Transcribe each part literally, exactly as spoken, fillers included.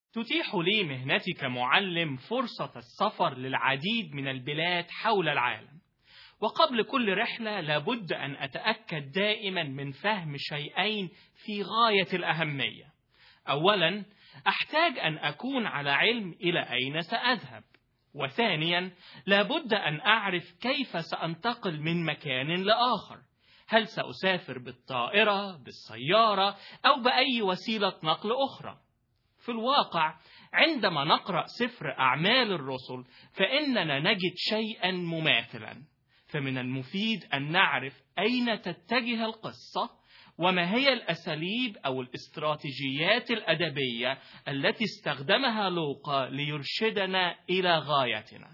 تتيح لي مهنتي كمعلم فرصة السفر للعديد من البلاد حول العالم، وقبل كل رحلة لابد أن أتأكد دائما من فهم شيئين في غاية الأهمية. أولا، أحتاج أن أكون على علم إلى أين سأذهب، وثانيا لابد أن أعرف كيف سأنتقل من مكان لآخر، هل سأسافر بالطائرة، بالسيارة، أو بأي وسيلة نقل أخرى. في الواقع عندما نقرأ سفر أعمال الرسل فإننا نجد شيئا مماثلا، فمن المفيد أن نعرف أين تتجه القصة وما هي الأساليب أو الاستراتيجيات الأدبية التي استخدمها لوقا ليرشدنا إلى غايتنا.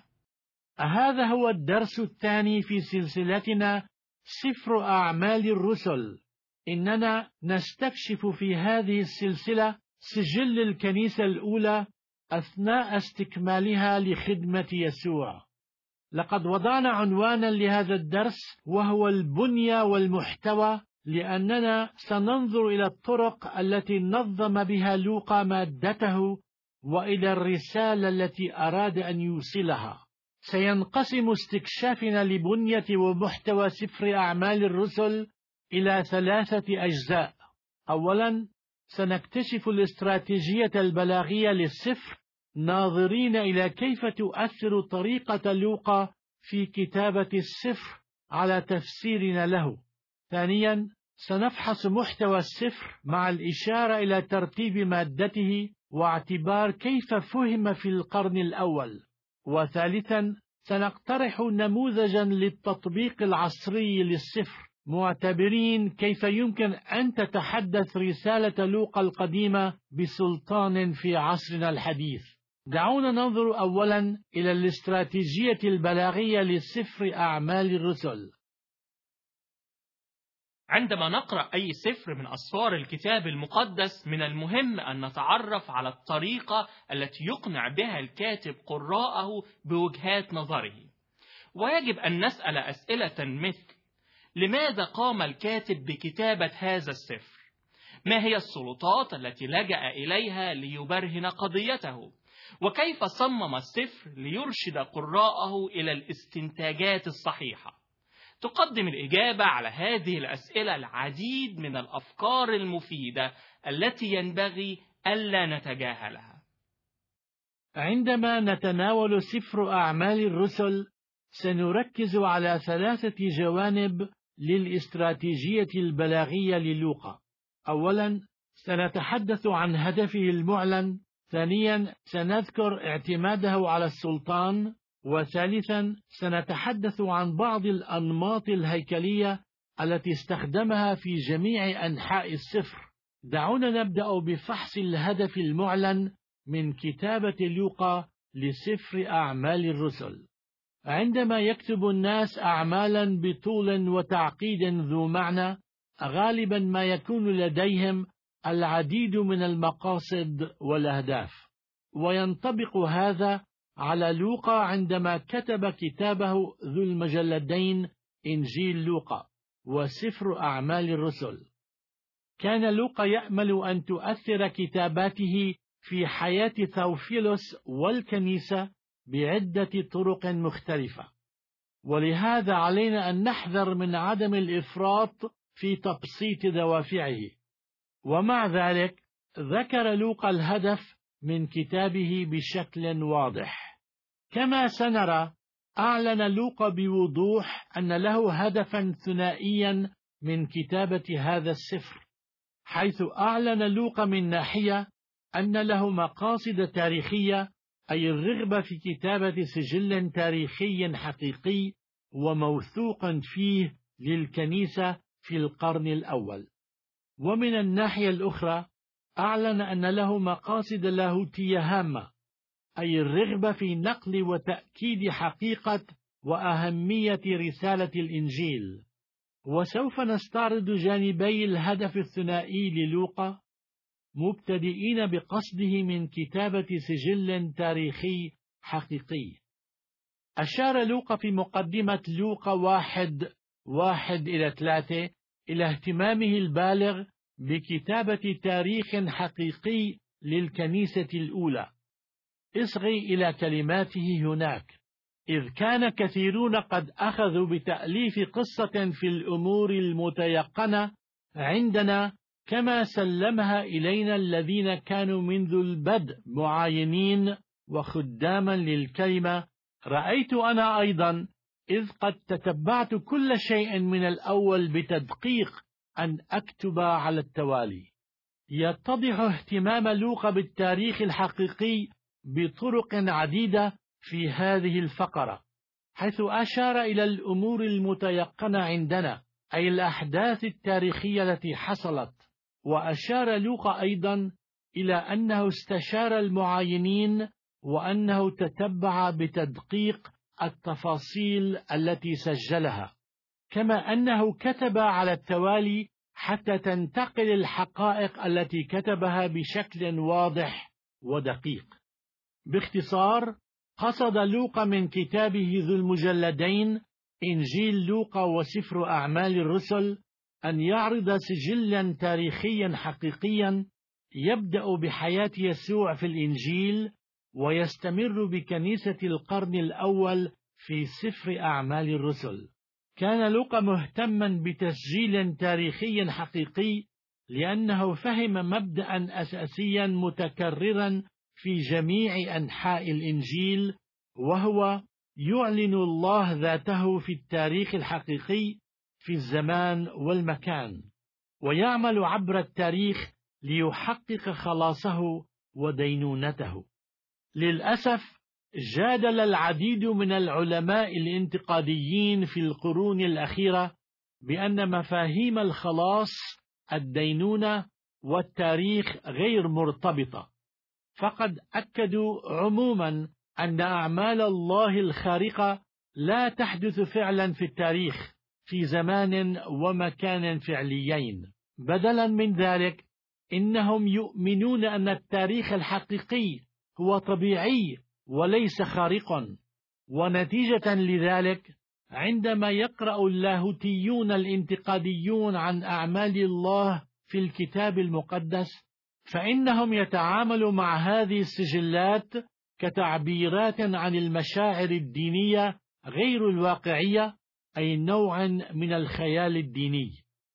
هذا هو الدرس الثاني في سلسلتنا سفر أعمال الرسل. إننا نستكشف في هذه السلسلة سجل الكنيسة الأولى أثناء استكمالها لخدمة يسوع. لقد وضعنا عنوانا لهذا الدرس وهو البنية والمحتوى، لأننا سننظر إلى الطرق التي نظم بها لوقا مادته وإلى الرسالة التي أراد أن يوصلها. سينقسم استكشافنا لبنية ومحتوى سفر أعمال الرسل إلى ثلاثة أجزاء. أولا، سنكتشف الاستراتيجية البلاغية للسفر، ناظرين إلى كيف تؤثر طريقة لوقا في كتابة السفر على تفسيرنا له. ثانيا، سنفحص محتوى السفر مع الإشارة إلى ترتيب مادته واعتبار كيف فهم في القرن الأول. وثالثا، سنقترح نموذجا للتطبيق العصري للسفر، معتبرين كيف يمكن أن تتحدث رسالة لوقا القديمة بسلطان في عصرنا الحديث. دعونا ننظر أولا إلى الاستراتيجية البلاغية لسفر أعمال الرسل. عندما نقرأ أي سفر من أسفار الكتاب المقدس من المهم أن نتعرف على الطريقة التي يقنع بها الكاتب قراءه بوجهات نظره، ويجب أن نسأل أسئلة مثل: لماذا قام الكاتب بكتابة هذا السفر؟ ما هي السلطات التي لجأ إليها ليبرهن قضيته؟ وكيف صمم السفر ليرشد قراءه إلى الاستنتاجات الصحيحة؟ تقدم الإجابة على هذه الأسئلة العديد من الأفكار المفيدة التي ينبغي ألا نتجاهلها. عندما نتناول سفر أعمال الرسل سنركز على ثلاثة جوانب للاستراتيجية البلاغية للوقا. أولا، سنتحدث عن هدفه المعلن. ثانيا، سنذكر اعتماده على السلطان. وثالثا، سنتحدث عن بعض الأنماط الهيكلية التي استخدمها في جميع أنحاء السفر. دعونا نبدأ بفحص الهدف المعلن من كتابة لوقا لسفر أعمال الرسل. عندما يكتب الناس أعمالا بطول وتعقيد ذو معنى، غالبا ما يكون لديهم العديد من المقاصد والأهداف، وينطبق هذا على لوقا عندما كتب كتابه ذو المجلدين إنجيل لوقا وسفر أعمال الرسل. كان لوقا يأمل أن تؤثر كتاباته في حياة ثوفيلوس والكنيسة بعدة طرق مختلفة، ولهذا علينا أن نحذر من عدم الإفراط في تبسيط دوافعه. ومع ذلك ذكر لوقا الهدف من كتابه بشكل واضح. كما سنرى، أعلن لوقا بوضوح أن له هدفا ثنائيا من كتابة هذا السفر، حيث أعلن لوقا من ناحية أن له مقاصد تاريخية، أي الرغبة في كتابة سجل تاريخي حقيقي وموثوق فيه للكنيسة في القرن الأول. ومن الناحية الأخرى أعلن أن له مقاصد لاهوتية هامة، أي الرغبة في نقل وتأكيد حقيقة وأهمية رسالة الإنجيل. وسوف نستعرض جانبي الهدف الثنائي للوقا، مبتدئين بقصده من كتابة سجل تاريخي حقيقي. أشار لوقا في مقدمة لوقا واحد واحد إلى ثلاثة إلى اهتمامه البالغ بكتابة تاريخ حقيقي للكنيسة الأولى. اصغي إلى كلماته هناك: إذ كان كثيرون قد أخذوا بتأليف قصة في الأمور المتيقنة عندنا كما سلمها إلينا الذين كانوا منذ البدء معاينين وخداما للكلمة، رأيت أنا أيضا إذ قد تتبعت كل شيء من الأول بتدقيق أن أكتب على التوالي. يتضح اهتمام لوقا بالتاريخ الحقيقي بطرق عديدة في هذه الفقرة، حيث أشار إلى الأمور المتيقنة عندنا، أي الأحداث التاريخية التي حصلت. وأشار لوقا أيضا إلى أنه استشار المعاينين وأنه تتبع بتدقيق التفاصيل التي سجلها، كما أنه كتب على التوالي حتى تنتقل الحقائق التي كتبها بشكل واضح ودقيق. باختصار، قصد لوقا من كتابه ذو المجلدين إنجيل لوقا وسفر أعمال الرسل أن يعرض سجلا تاريخيا حقيقيا يبدأ بحياة يسوع في الإنجيل ويستمر بكنيسة القرن الأول في سفر أعمال الرسل. كان لوقا مهتما بتسجيل تاريخي حقيقي لأنه فهم مبدأ أساسيا متكررا في جميع أنحاء الإنجيل، وهو يعلن الله ذاته في التاريخ الحقيقي في الزمان والمكان، ويعمل عبر التاريخ ليحقق خلاصه ودينونته. للأسف جادل العديد من العلماء الانتقاديين في القرون الأخيرة بأن مفاهيم الخلاص، الدينونة والتاريخ غير مرتبطة، فقد أكدوا عموما أن أعمال الله الخارقة لا تحدث فعلا في التاريخ في زمان ومكان فعليين. بدلا من ذلك، إنهم يؤمنون أن التاريخ الحقيقي هو طبيعي وليس خارقا. ونتيجة لذلك، عندما يقرأ اللاهوتيون الانتقاديون عن أعمال الله في الكتاب المقدس، فإنهم يتعاملوا مع هذه السجلات كتعبيرات عن المشاعر الدينية غير الواقعية، أي نوع من الخيال الديني.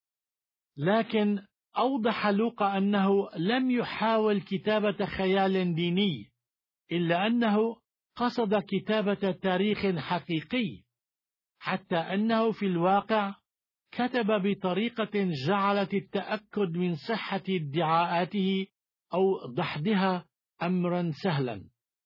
لكن أوضح لوقا أنه لم يحاول كتابة خيال ديني، إلا أنه قصد كتابة تاريخ حقيقي، حتى أنه في الواقع كتب بطريقة جعلت التأكد من صحة ادعاءاته أو دحضها أمرا سهلا.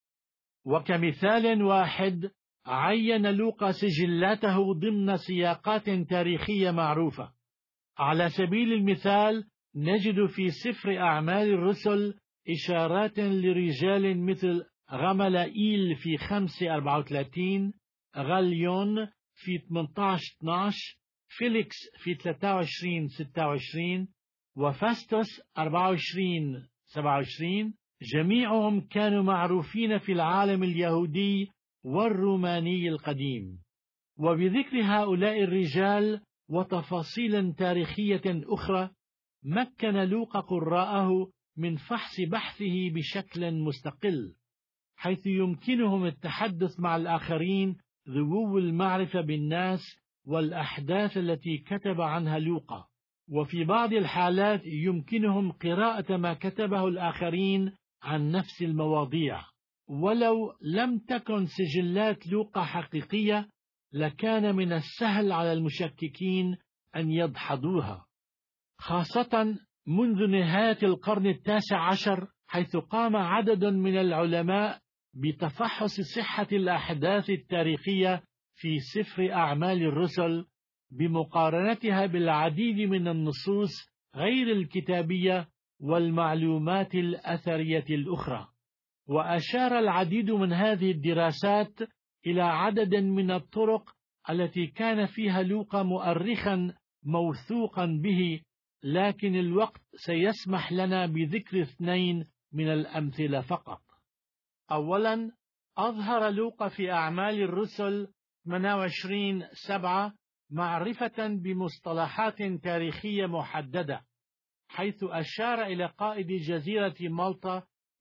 وكمثال واحد، عين لوقا سجلاته ضمن سياقات تاريخية معروفة. على سبيل المثال، نجد في سفر أعمال الرسل إشارات لرجال مثل غملائيل في خمسة أربعة وثلاثين، غاليون في ثمانية عشر اثني عشر، فيليكس في ثلاثة وعشرين ستة وعشرين، وفاستوس أربعة وعشرين سبعة وعشرين. جميعهم كانوا معروفين في العالم اليهودي والروماني القديم. وبذكر هؤلاء الرجال وتفاصيل تاريخية أخرى، مكن لوقا قراءه من فحص بحثه بشكل مستقل، حيث يمكنهم التحدث مع الآخرين ذوو المعرفة بالناس والأحداث التي كتب عنها لوقا. وفي بعض الحالات يمكنهم قراءة ما كتبه الآخرين عن نفس المواضيع. ولو لم تكن سجلات لوقا حقيقية، لكان من السهل على المشككين أن يدحضوها، خاصة منذ نهاية القرن التاسع عشر، حيث قام عدد من العلماء بتفحص صحة الأحداث التاريخية في سفر أعمال الرسل بمقارنتها بالعديد من النصوص غير الكتابية والمعلومات الأثرية الأخرى. وأشار العديد من هذه الدراسات إلى عدد من الطرق التي كان فيها لوقا مؤرخا موثوقا به، لكن الوقت سيسمح لنا بذكر اثنين من الأمثلة فقط. أولا، أظهر لوقا في أعمال الرسل ثمانية وعشرين سبعة معرفة بمصطلحات تاريخية محددة، حيث أشار إلى قائد جزيرة مالطا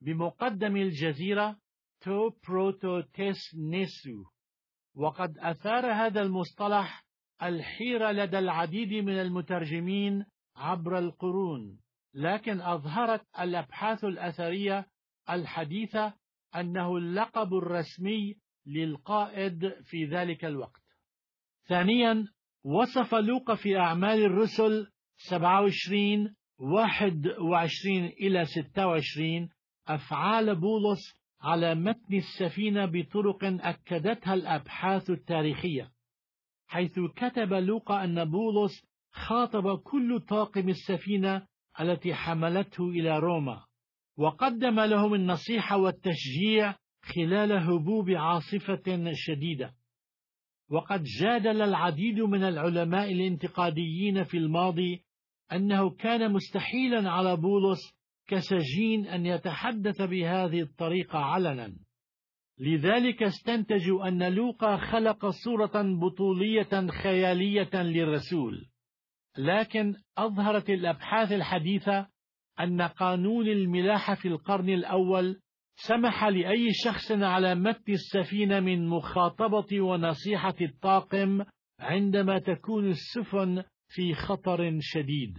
بمقدم الجزيرة تو بروتوتيس نيسو. وقد أثار هذا المصطلح الحيرة لدى العديد من المترجمين عبر القرون، لكن أظهرت الأبحاث الأثرية الحديثة أنه اللقب الرسمي للقائد في ذلك الوقت. ثانيا، وصف لوقا في أعمال الرسل سبعة وعشرين واحد وعشرين إلى ستة وعشرين أفعال بولس على متن السفينة بطرق أكدتها الأبحاث التاريخية، حيث كتب لوقا أن بولس خاطب كل طاقم السفينة التي حملته إلى روما، وقدم لهم النصيحة والتشجيع خلال هبوب عاصفة شديدة. وقد جادل العديد من العلماء الانتقاديين في الماضي أنه كان مستحيلا على بولس كسجين أن يتحدث بهذه الطريقة علنا، لذلك استنتجوا أن لوقا خلق صورة بطولية خيالية للرسول. لكن أظهرت الأبحاث الحديثة أن قانون الملاحة في القرن الأول سمح لأي شخص على متن السفينة من مخاطبة ونصيحة الطاقم عندما تكون السفن في خطر شديد.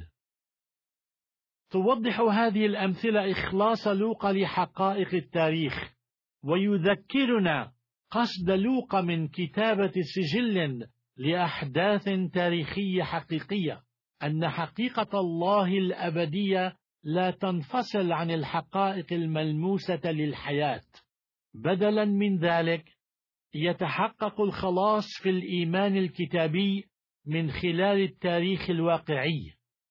توضح هذه الأمثلة إخلاص لوقا لحقائق التاريخ، ويذكرنا قصد لوقا من كتابة سجل لأحداث تاريخية حقيقية، أن حقيقة الله الأبدية لا تنفصل عن الحقائق الملموسة للحياة. بدلا من ذلك، يتحقق الخلاص في الإيمان الكتابي من خلال التاريخ الواقعي،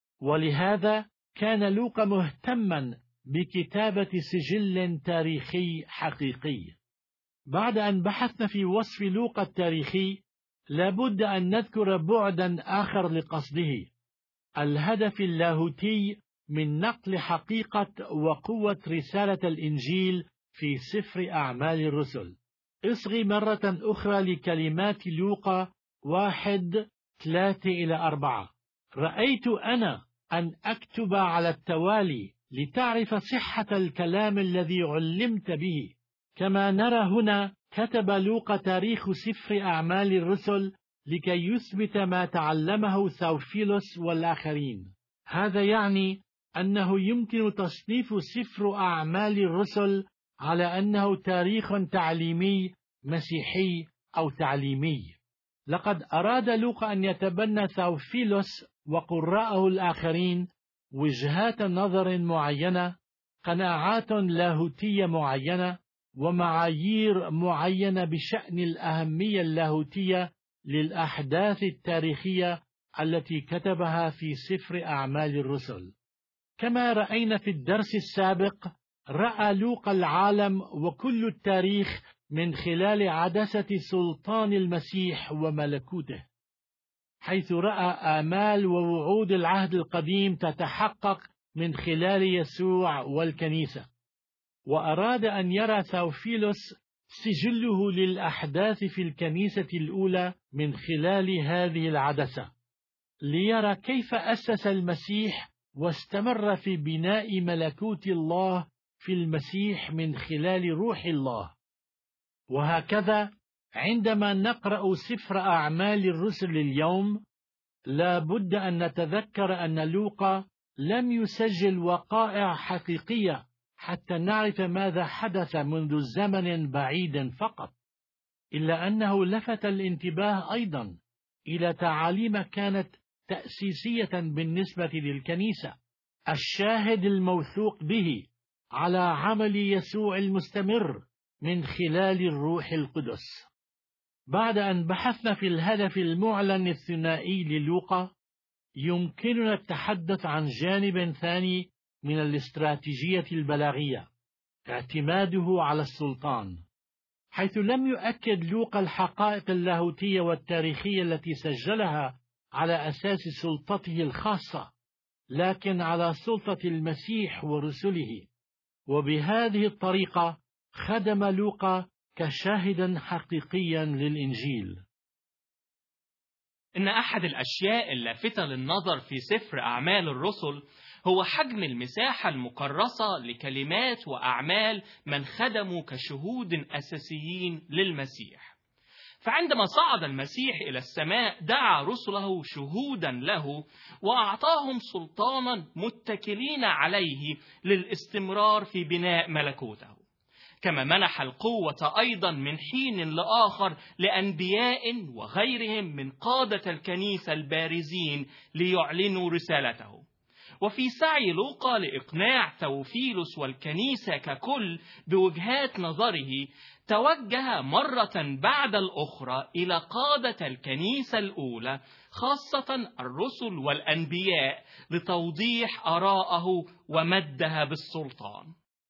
ولهذا كان لوقا مهتما بكتابة سجل تاريخي حقيقي. بعد أن بحثنا في وصف لوقا التاريخي، لابد أن نذكر بعدا آخر لقصده، الهدف اللاهوتي من نقل حقيقة وقوة رسالة الإنجيل في سفر أعمال الرسل. اصغي مرة أخرى لكلمات لوقا واحد ثلاثة إلى أربعة. رأيت أنا أن أكتب على التوالي لتعرف صحة الكلام الذي علمت به. كما نرى هنا، كتب لوقا تاريخ سفر أعمال الرسل لكي يثبت ما تعلمه ثوفيلوس والآخرين. هذا يعني أنه يمكن تصنيف سفر أعمال الرسل على أنه تاريخ تعليمي مسيحي أو تعليمي. لقد أراد لوقا أن يتبنى ثوفيلوس وقراءه الآخرين وجهات نظر معينة، قناعات لاهوتية معينة، ومعايير معينة بشأن الأهمية اللاهوتية للأحداث التاريخية التي كتبها في سفر أعمال الرسل. كما رأينا في الدرس السابق، رأى لوقا العالم وكل التاريخ من خلال عدسة سلطان المسيح وملكوته، حيث رأى آمال ووعود العهد القديم تتحقق من خلال يسوع والكنيسة. وأراد أن يرى ثوفيلوس سجله للأحداث في الكنيسة الأولى من خلال هذه العدسة، ليرى كيف أسس المسيح واستمر في بناء ملكوت الله في المسيح من خلال روح الله. وهكذا عندما نقرأ سفر أعمال الرسل اليوم، لا بد أن نتذكر أن لوقا لم يسجل وقائع حقيقية حتى نعرف ماذا حدث منذ زمن بعيد فقط، إلا أنه لفت الانتباه أيضا إلى تعاليم كانت تأسيسية بالنسبة للكنيسة، الشاهد الموثوق به على عمل يسوع المستمر من خلال الروح القدس. بعد أن بحثنا في الهدف المعلن الثنائي للوقا، يمكننا التحدث عن جانب ثاني من الاستراتيجية البلاغية، اعتماده على السلطان، حيث لم يؤكد لوقا الحقائق اللاهوتية والتاريخية التي سجلها على أساس سلطته الخاصة، لكن على سلطة المسيح ورسله. وبهذه الطريقة خدم لوقا كشاهدا حقيقيا للإنجيل. إن أحد الأشياء اللافتة للنظر في سفر أعمال الرسل هو حجم المساحة المكرسة لكلمات وأعمال من خدموا كشهود أساسيين للمسيح. فعندما صعد المسيح إلى السماء دعا رسله شهودا له وأعطاهم سلطانا متكلين عليه للاستمرار في بناء ملكوته، كما منح القوة أيضا من حين لآخر لأنبياء وغيرهم من قادة الكنيسة البارزين ليعلنوا رسالته. وفي سعي لوقا لإقناع ثوفيلوس والكنيسة ككل بوجهات نظره، توجه مرة بعد الأخرى إلى قادة الكنيسة الأولى خاصة الرسل والأنبياء لتوضيح آراءه ومدها بالسلطان.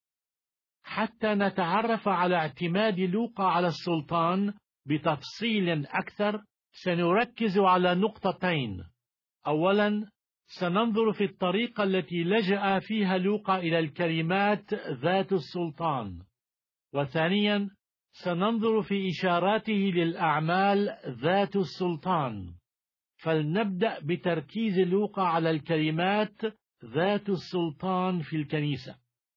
حتى نتعرف على اعتماد لوقا على السلطان بتفصيل أكثر، سنركز على نقطتين. أولا، سننظر في الطريقة التي لجأ فيها لوقا إلى الكلمات ذات السلطان. وثانيا، سننظر في إشاراته للأعمال ذات السلطان. فلنبدأ بتركيز لوقا على الكلمات ذات السلطان في الكنيسة.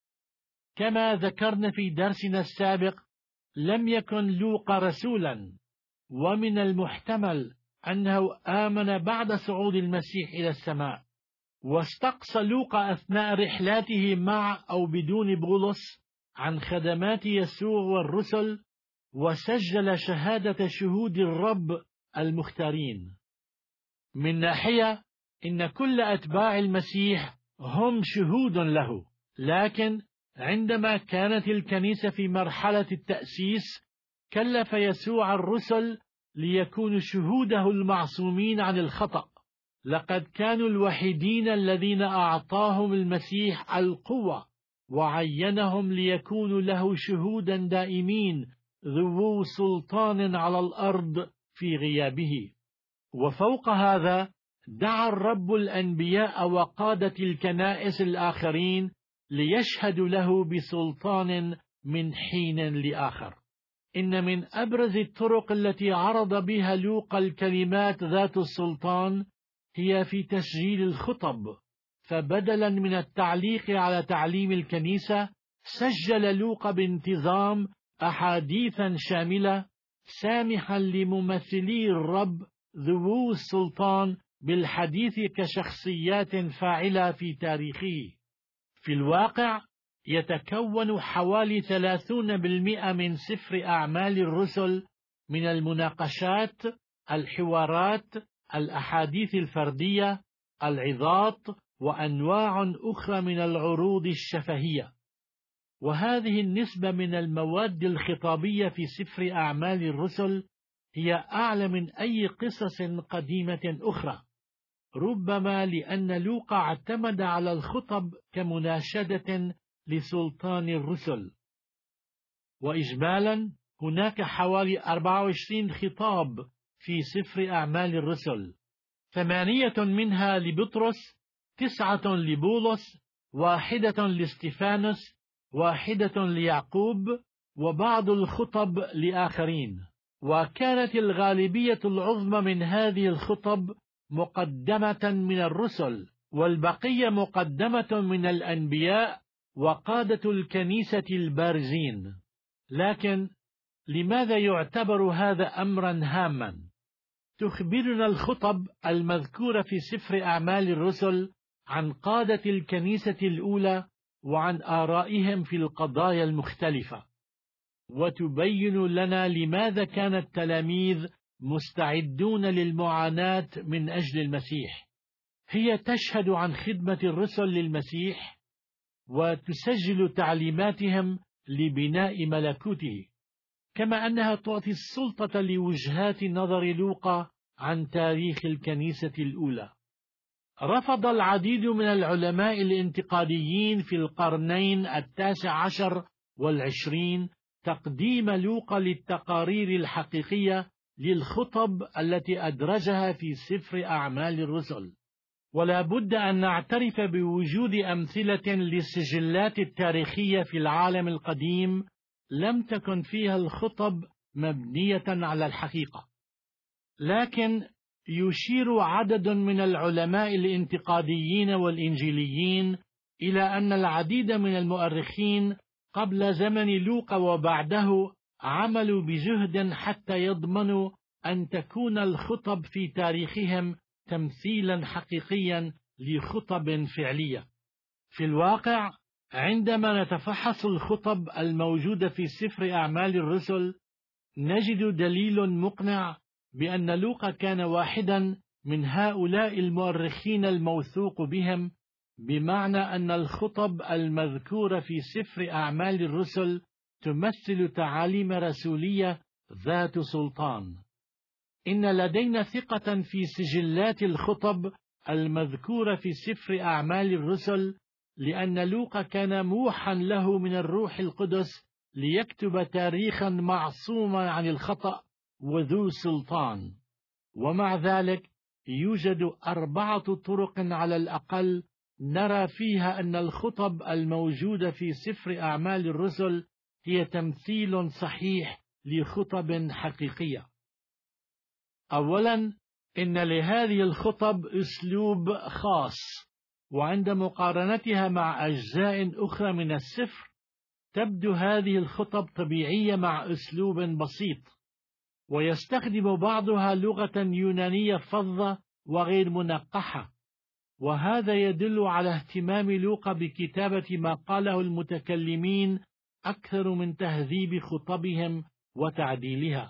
كما ذكرنا في درسنا السابق، لم يكن لوقا رسولا، ومن المحتمل أنه آمن بعد صعود المسيح إلى السماء. واستقصى لوقا أثناء رحلاته مع أو بدون بولس عن خدمات يسوع والرسل، وسجل شهادة شهود الرب المختارين. من ناحية، إن كل أتباع المسيح هم شهود له، لكن عندما كانت الكنيسة في مرحلة التأسيس، كلف يسوع الرسل ليكونوا شهوده المعصومين عن الخطأ. لقد كانوا الوحيدين الذين أعطاهم المسيح القوة، وعينهم ليكونوا له شهودا دائمين ذو سلطان على الأرض في غيابه. وفوق هذا، دعا الرب الأنبياء وقادة الكنائس الآخرين ليشهدوا له بسلطان من حين لآخر. إن من أبرز الطرق التي عرض بها لوقا الكلمات ذات السلطان هي في تسجيل الخطب. فبدلا من التعليق على تعليم الكنيسة، سجل لوقا بانتظام أحاديثا شاملة سامحا لممثلي الرب ذوو السلطان بالحديث كشخصيات فاعلة في تاريخه. في الواقع، يتكون حوالي ثلاثين بالمئة من سفر أعمال الرسل من المناقشات، الحوارات، الأحاديث الفردية، العظات، وأنواع أخرى من العروض الشفهية. وهذه النسبة من المواد الخطابية في سفر أعمال الرسل هي أعلى من أي قصص قديمة أخرى، ربما لأن لوقا اعتمد على الخطب كمناشدة لسلطان الرسل. وإجمالا، هناك حوالي أربعة وعشرين خطاب في سفر أعمال الرسل، ثمانية منها لبطرس، تسعة لبولس، واحدة لاستيفانوس، واحدة ليعقوب، وبعض الخطب لآخرين. وكانت الغالبية العظمى من هذه الخطب مقدمة من الرسل، والبقية مقدمة من الأنبياء وقادة الكنيسة البارزين. لكن لماذا يعتبر هذا أمرا هاما؟ تخبرنا الخطب المذكورة في سفر أعمال الرسل عن قادة الكنيسة الأولى وعن آرائهم في القضايا المختلفة، وتبين لنا لماذا كان التلاميذ مستعدون للمعاناة من أجل المسيح. هي تشهد عن خدمة الرسل للمسيح، وتسجل تعليماتهم لبناء ملكوته، كما أنها تعطي السلطة لوجهات نظر لوقا عن تاريخ الكنيسة الأولى. رفض العديد من العلماء الانتقاديين في القرنين التاسع عشر والعشرين تقديم لوقا للتقارير الحقيقية للخطب التي أدرجها في سفر أعمال الرسل. ولا بد أن نعترف بوجود أمثلة للسجلات التاريخية في العالم القديم لم تكن فيها الخطب مبنية على الحقيقة، لكن يشير عدد من العلماء الانتقاديين والإنجيليين إلى أن العديد من المؤرخين قبل زمن لوقا وبعده عملوا بجهد حتى يضمنوا أن تكون الخطب في تاريخهم تمثيلا حقيقيا لخطب فعلية. في الواقع عندما نتفحص الخطب الموجودة في سفر أعمال الرسل نجد دليل مقنع بأن لوقا كان واحدا من هؤلاء المؤرخين الموثوق بهم، بمعنى أن الخطب المذكورة في سفر أعمال الرسل تمثل تعاليم رسولية ذات سلطان. إن لدينا ثقة في سجلات الخطب المذكورة في سفر أعمال الرسل، لأن لوقا كان موحى له من الروح القدس ليكتب تاريخا معصوما عن الخطأ وذو سلطان. ومع ذلك يوجد أربعة طرق على الأقل نرى فيها أن الخطب الموجودة في سفر أعمال الرسل هي تمثيل صحيح لخطب حقيقية. أولا، إن لهذه الخطب أسلوب خاص، وعند مقارنتها مع أجزاء أخرى من السفر تبدو هذه الخطب طبيعية مع أسلوب بسيط، ويستخدم بعضها لغة يونانية فظة وغير منقحة، وهذا يدل على اهتمام لوقا بكتابة ما قاله المتكلمين أكثر من تهذيب خطبهم وتعديلها.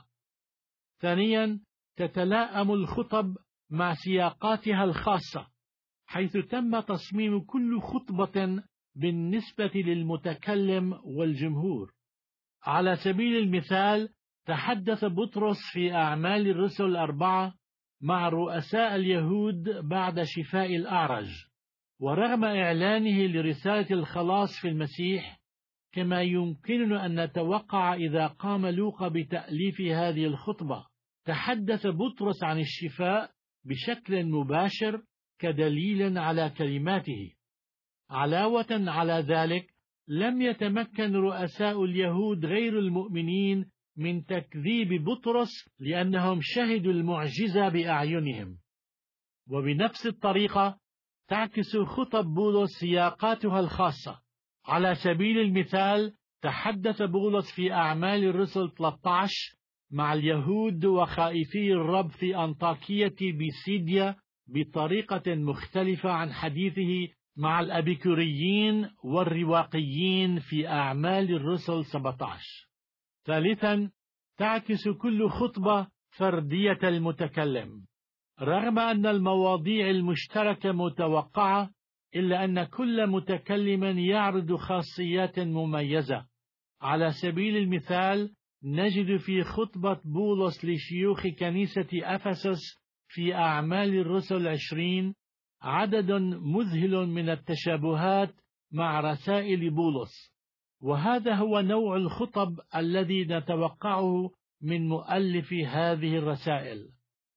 ثانيا، تتلائم الخطب مع سياقاتها الخاصة، حيث تم تصميم كل خطبة بالنسبة للمتكلم والجمهور. على سبيل المثال، تحدث بطرس في أعمال الرسل أربعة مع رؤساء اليهود بعد شفاء الأعرج، ورغم إعلانه لرسالة الخلاص في المسيح، كما يمكننا أن نتوقع إذا قام لوقا بتأليف هذه الخطبة، تحدث بطرس عن الشفاء بشكل مباشر كدليل على كلماته. علاوة على ذلك، لم يتمكن رؤساء اليهود غير المؤمنين من تكذيب بطرس لأنهم شهدوا المعجزة بأعينهم. وبنفس الطريقة تعكس خطب بولس سياقاتها الخاصة. على سبيل المثال، تحدث بولس في أعمال الرسل ثلاثة عشر مع اليهود وخائفي الرب في أنطاكية بيسيديا بطريقة مختلفة عن حديثه مع الأبيكوريين والرواقيين في أعمال الرسل سبعة عشر. ثالثا، تعكس كل خطبة فردية المتكلم. رغم أن المواضيع المشتركة متوقعة، إلا أن كل متكلم يعرض خاصيات مميزة. على سبيل المثال، نجد في خطبة بولس لشيوخ كنيسة أفسس في أعمال الرسل عشرين عدد مذهل من التشابهات مع رسائل بولس، وهذا هو نوع الخطب الذي نتوقعه من مؤلف هذه الرسائل.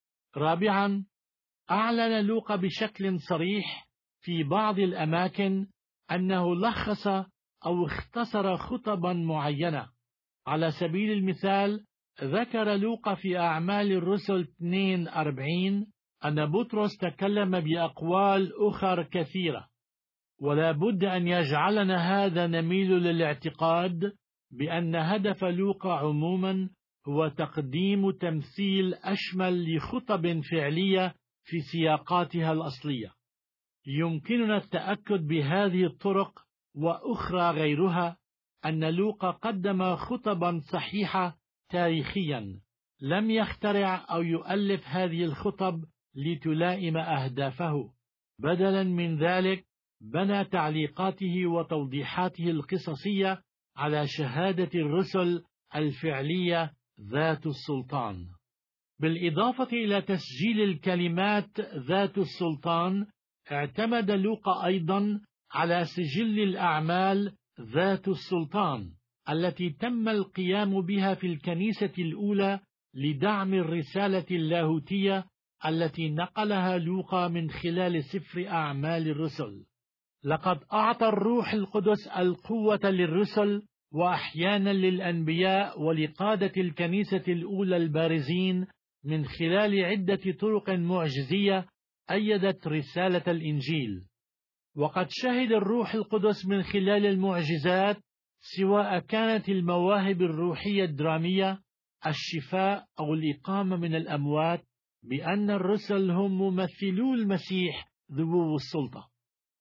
رابعا، أعلن لوقا بشكل صريح في بعض الأماكن أنه لخص أو اختصر خطبا معينة. على سبيل المثال، ذكر لوقا في أعمال الرسل اثنين وأربعين أن بطرس تكلم بأقوال أخر كثيرة، ولا بد أن يجعلنا هذا نميل للاعتقاد بأن هدف لوقا عموما هو تقديم تمثيل أشمل لخطب فعلية في سياقاتها الأصلية. يمكننا التأكد بهذه الطرق وأخرى غيرها أن لوقا قدم خطبا صحيحة تاريخيا، لم يخترع أو يؤلف هذه الخطب لتلائم أهدافه. بدلا من ذلك، بنى تعليقاته وتوضيحاته القصصية على شهادة الرسل الفعلية ذات السلطان. بالإضافة إلى تسجيل الكلمات ذات السلطان، اعتمد لوقا أيضا على سجل الأعمال ذات السلطان التي تم القيام بها في الكنيسة الأولى لدعم الرسالة اللاهوتية التي نقلها لوقا من خلال سفر أعمال الرسل. لقد أعطى الروح القدس القوة للرسل وأحيانا للأنبياء ولقادة الكنيسة الأولى البارزين من خلال عدة طرق معجزية أيدت رسالة الإنجيل. وقد شهد الروح القدس من خلال المعجزات، سواء كانت المواهب الروحية الدرامية، الشفاء أو الإقامة من الأموات، بأن الرسل هم ممثلو المسيح ذو السلطة.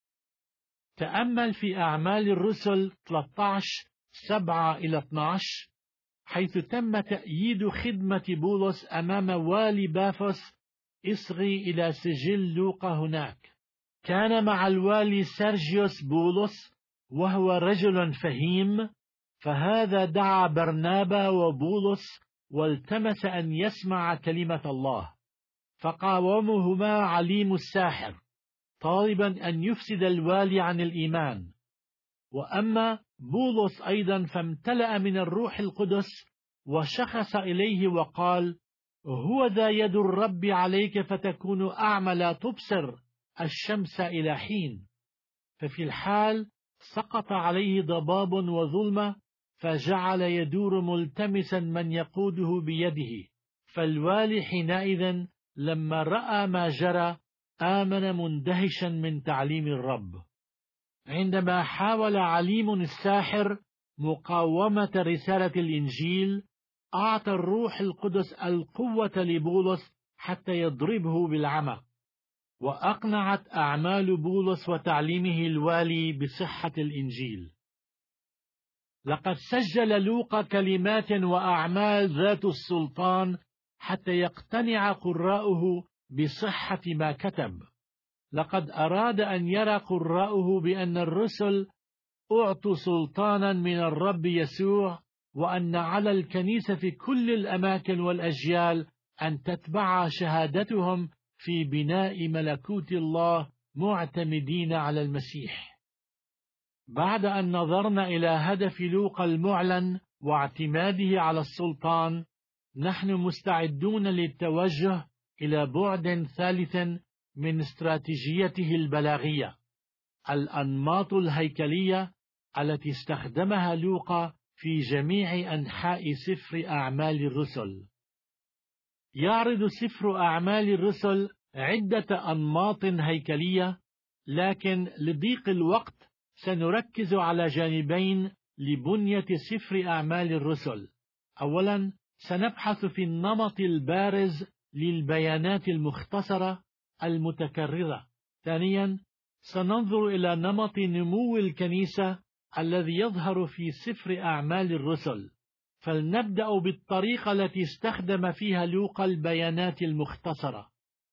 تأمل في أعمال الرسل ثلاثة عشر سبعة إلى اثني عشر، حيث تم تأييد خدمة بولس أمام والي بافوس. اصغي إلى سجل لوقا هناك. كان مع الوالي سيرجيوس بولس، وهو رجل فهيم، فهذا دعا برنابا وبولس والتمس أن يسمع كلمة الله، فقاومهما عليم الساحر طالبا أن يفسد الوالي عن الإيمان. وأما بولس أيضا فامتلأ من الروح القدس وشخص إليه وقال: هو ذا يد الرب عليك فتكون أعمى لا تبصر الشمس إلى حين. ففي الحال سقط عليه ضباب وظلمة، فجعل يدور ملتمسا من يقوده بيده. فالوالي حينئذ لما رأى ما جرى آمن مندهشا من تعليم الرب. عندما حاول عليم الساحر مقاومة رسالة الإنجيل، أعطى الروح القدس القوة لبولس حتى يضربه بالعمى، وأقنعت أعمال بولس وتعليمه الوالي بصحة الإنجيل. لقد سجل لوقا كلمات وأعمال ذات السلطان حتى يقتنع قراؤه بصحة ما كتب. لقد أراد أن يرى قراؤه بأن الرسل أعطوا سلطانا من الرب يسوع، وأن على الكنيسة في كل الأماكن والأجيال أن تتبع شهادتهم في بناء ملكوت الله معتمدين على المسيح. بعد أن نظرنا إلى هدف لوقا المعلن واعتماده على السلطان، نحن مستعدون للتوجه إلى بعد ثالث من استراتيجيته البلاغية: الأنماط الهيكلية التي استخدمها لوقا في جميع أنحاء سفر أعمال الرسل. يعرض سفر أعمال الرسل عدة أنماط هيكلية، لكن لضيق الوقت سنركز على جانبين لبنية سفر أعمال الرسل. أولا، سنبحث في النمط البارز للبيانات المختصرة المتكررة. ثانيا، سننظر إلى نمط نمو الكنيسة الذي يظهر في سفر أعمال الرسل. فلنبدأ بالطريقة التي استخدم فيها لوقا البيانات المختصرة.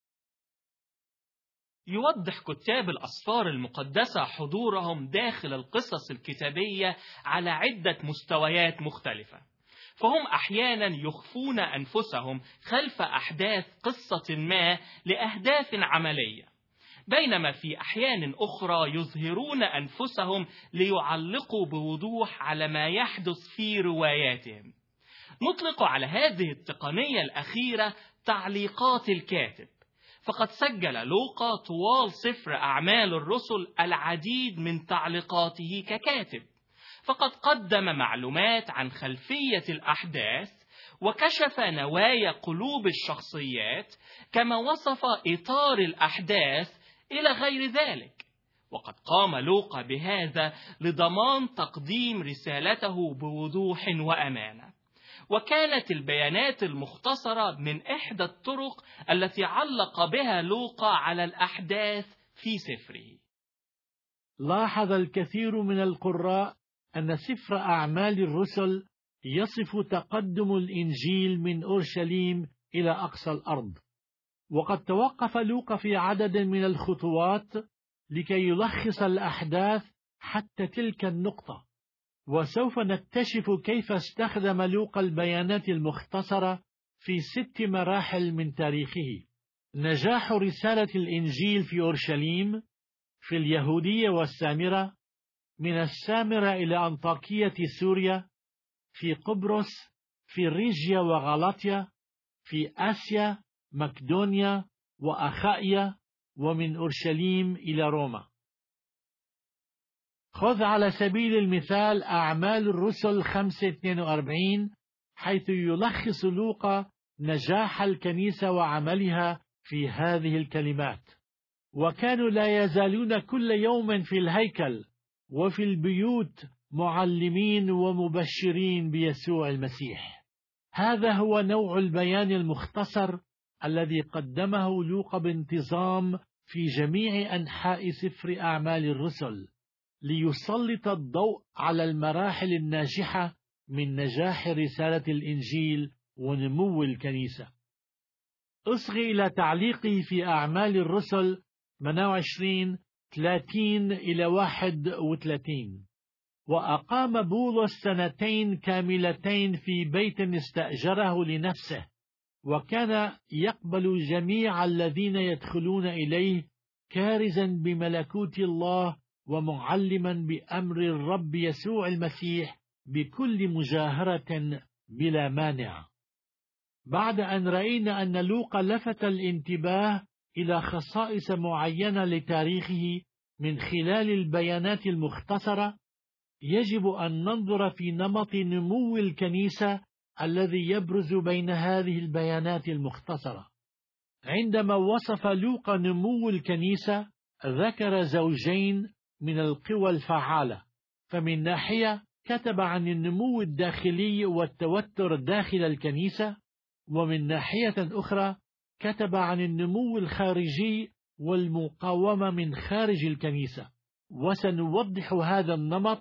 يوضح كتاب الأسفار المقدسة حضورهم داخل القصص الكتابية على عدة مستويات مختلفة، فهم أحيانا يخفون أنفسهم خلف أحداث قصة ما لأهداف عملية، بينما في أحيان أخرى يظهرون أنفسهم ليعلقوا بوضوح على ما يحدث في رواياتهم. نطلق على هذه التقنية الأخيرة تعليقات الكاتب، فقد سجل لوقا طوال سفر أعمال الرسل العديد من تعليقاته ككاتب، فقد قدم معلومات عن خلفية الأحداث وكشف نوايا قلوب الشخصيات، كما وصف إطار الأحداث إلى غير ذلك. وقد قام لوقا بهذا لضمان تقديم رسالته بوضوح وأمانة، وكانت البيانات المختصرة من إحدى الطرق التي علق بها لوقا على الأحداث في سفره. لاحظ الكثير من القراء أن سفر أعمال الرسل يصف تقدم الإنجيل من أورشليم إلى أقصى الأرض، وقد توقف لوقا في عدد من الخطوات لكي يلخص الأحداث حتى تلك النقطة. وسوف نكتشف كيف استخدم لوقا البيانات المختصرة في ست مراحل من تاريخه: نجاح رسالة الإنجيل في أورشليم، في اليهودية والسامرة، من السامرة إلى أنطاكية سوريا، في قبرص، في ريجيا وغلاطيا، في آسيا، مقدونيا وأخائيا، ومن أورشليم إلى روما. خذ على سبيل المثال أعمال الرسل خمسة اثنين وأربعين، حيث يلخص لوقا نجاح الكنيسة وعملها في هذه الكلمات: وكانوا لا يزالون كل يوم في الهيكل وفي البيوت معلمين ومبشرين بيسوع المسيح. هذا هو نوع البيان المختصر الذي قدمه لوقا بانتظام في جميع أنحاء سفر أعمال الرسل، ليسلط الضوء على المراحل الناجحة من نجاح رسالة الإنجيل ونمو الكنيسة. أصغي إلى تعليقه في أعمال الرسل ثمانية وعشرين ثلاثين إلى واحد وثلاثين: وأقام بولس سنتين كاملتين في بيت استأجره لنفسه، وكان يقبل جميع الذين يدخلون إليه، كارزا بملكوت الله ومعلما بأمر الرب يسوع المسيح بكل مجاهرة بلا مانع. بعد أن رأينا أن لوقا لفت الانتباه إلى خصائص معينة لتاريخه من خلال البيانات المختصرة، يجب أن ننظر في نمط نمو الكنيسة الذي يبرز بين هذه البيانات المختصرة. عندما وصف لوقا نمو الكنيسة، ذكر زوجين من القوى الفعالة. فمن ناحية كتب عن النمو الداخلي والتوتر داخل الكنيسة، ومن ناحية أخرى كتب عن النمو الخارجي والمقاومة من خارج الكنيسة. وسنوضح هذا النمط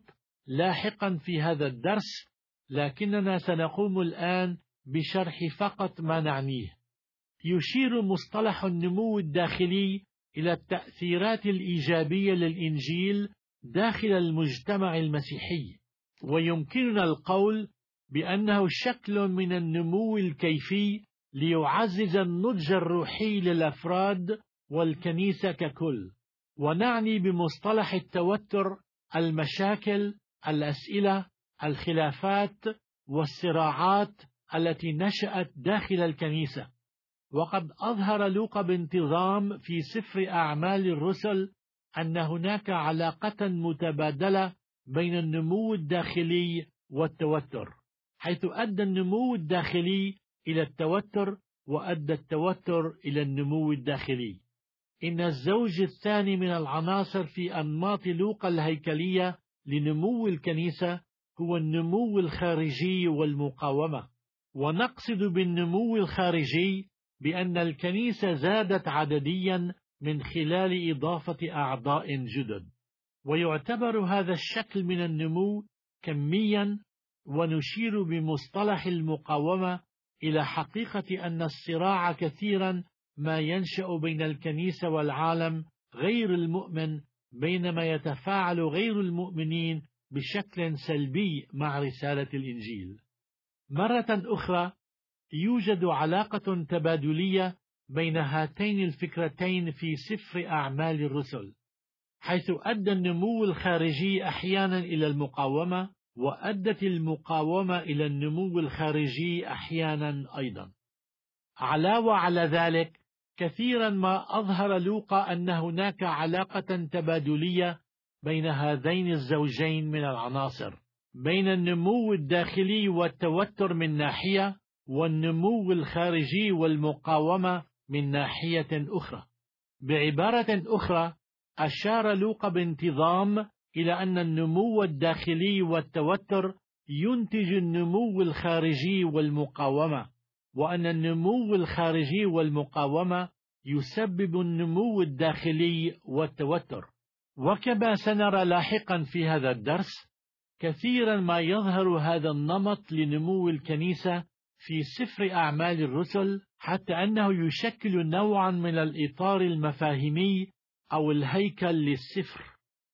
لاحقا في هذا الدرس، لكننا سنقوم الآن بشرح فقط ما نعنيه. يشير مصطلح النمو الداخلي إلى التأثيرات الإيجابية للإنجيل داخل المجتمع المسيحي، ويمكننا القول بأنه شكل من النمو الكيفي ليعزز النضج الروحي للأفراد والكنيسة ككل. ونعني بمصطلح التوتر المشاكل، الأسئلة، الخلافات والصراعات التي نشأت داخل الكنيسة. وقد أظهر لوقا بانتظام في سفر أعمال الرسل أن هناك علاقة متبادلة بين النمو الداخلي والتوتر، حيث أدى النمو الداخلي إلى التوتر وأدى التوتر إلى النمو الداخلي. إن الزوج الثاني من العناصر في أنماط لوقا الهيكلية لنمو الكنيسة هو النمو الخارجي والمقاومة. ونقصد بالنمو الخارجي بأن الكنيسة زادت عدديا من خلال إضافة أعضاء جدد، ويعتبر هذا الشكل من النمو كميا. ونشير بمصطلح المقاومة إلى حقيقة أن الصراع كثيرا ما ينشأ بين الكنيسة والعالم غير المؤمن، بينما يتفاعل غير المؤمنين بشكل سلبي مع رسالة الإنجيل. مرة أخرى يوجد علاقة تبادلية بين هاتين الفكرتين في سفر أعمال الرسل، حيث أدى النمو الخارجي أحيانا إلى المقاومة، وأدت المقاومة إلى النمو الخارجي أحيانا أيضا. علاوة على ذلك، كثيرا ما أظهر لوقا أن هناك علاقة تبادلية بين هذين الزوجين من العناصر، بين النمو الداخلي والتوتر من ناحية، والنمو الخارجي والمقاومة من ناحية أخرى. بعبارة أخرى، أشار لوقا بانتظام إلى أن النمو الداخلي والتوتر ينتج النمو الخارجي والمقاومة، وأن النمو الخارجي والمقاومة يسبب النمو الداخلي والتوتر. وكما سنرى لاحقا في هذا الدرس، كثيرا ما يظهر هذا النمط لنمو الكنيسة في سفر أعمال الرسل، حتى أنه يشكل نوعا من الإطار المفاهيمي أو الهيكل للسفر.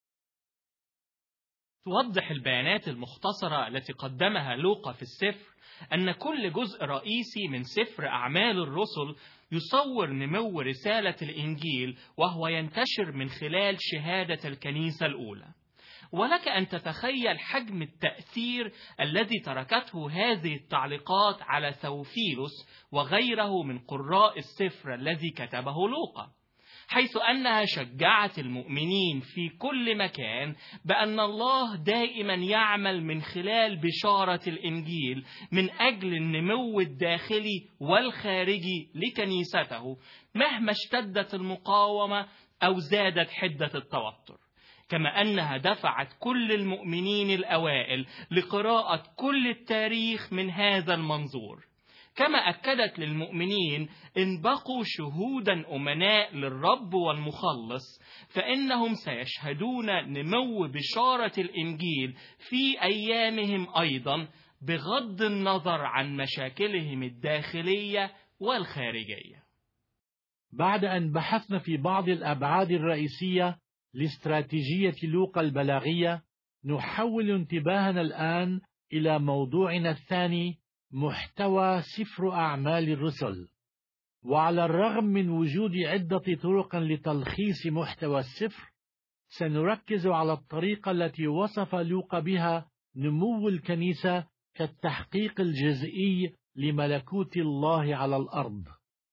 توضح البيانات المختصرة التي قدمها لوقا في السفر أن كل جزء رئيسي من سفر أعمال الرسل يصور نمو رسالة الإنجيل، وهو ينتشر من خلال شهادة الكنيسة الأولى. ولك أن تتخيل حجم التأثير الذي تركته هذه التعليقات على ثوفيلوس وغيره من قراء السفر الذي كتبه لوقا، حيث أنها شجعت المؤمنين في كل مكان بأن الله دائما يعمل من خلال بشارة الإنجيل من أجل النمو الداخلي والخارجي لكنيسته مهما اشتدت المقاومة أو زادت حدة التوتر، كما أنها دفعت كل المؤمنين الأوائل لقراءة كل التاريخ من هذا المنظور، كما أكدت للمؤمنين إن بقوا شهودا أمناء للرب والمخلص فإنهم سيشهدون نمو بشارة الإنجيل في أيامهم أيضا بغض النظر عن مشاكلهم الداخلية والخارجية. بعد أن بحثنا في بعض الأبعاد الرئيسية لاستراتيجية لوقا البلاغية، نحول انتباهنا الآن إلى موضوعنا الثاني، محتوى سفر أعمال الرسل. وعلى الرغم من وجود عدة طرق لتلخيص محتوى السفر، سنركز على الطريقة التي وصف لوقا بها نمو الكنيسة كالتحقيق الجزئي لملكوت الله على الأرض.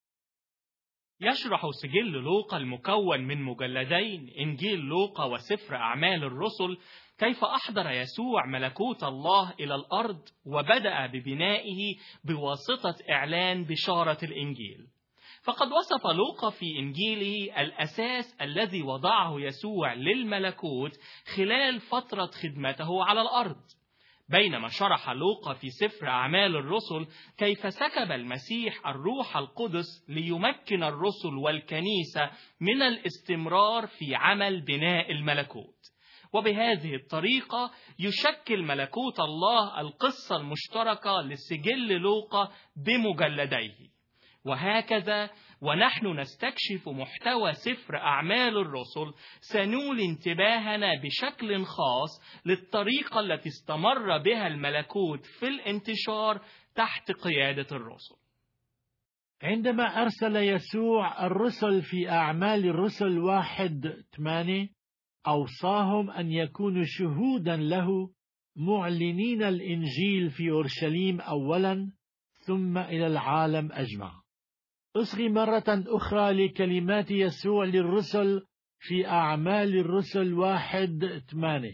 يشرح سجل لوقا المكون من مجلدين إنجيل لوقا وسفر أعمال الرسل كيف أحضر يسوع ملكوت الله إلى الأرض وبدأ ببنائه بواسطة إعلان بشارة الإنجيل. فقد وصف لوقا في إنجيله الأساس الذي وضعه يسوع للملكوت خلال فترة خدمته على الأرض، بينما شرح لوقا في سفر أعمال الرسل كيف سكب المسيح الروح القدس ليمكن الرسل والكنيسة من الاستمرار في عمل بناء الملكوت. وبهذه الطريقة يشكل ملكوت الله القصة المشتركة لسجل لوقا بمجلديه. وهكذا ونحن نستكشف محتوى سفر أعمال الرسل سنولي انتباهنا بشكل خاص للطريقة التي استمر بها الملكوت في الانتشار تحت قيادة الرسل. عندما أرسل يسوع الرسل في أعمال الرسل واحد ثمانية، أوصاهم أن يكونوا شهودا له معلنين الإنجيل في أورشليم أولا ثم إلى العالم أجمع. أصغي مرة أخرى لكلمات يسوع للرسل في أعمال الرسل واحد ثمانية: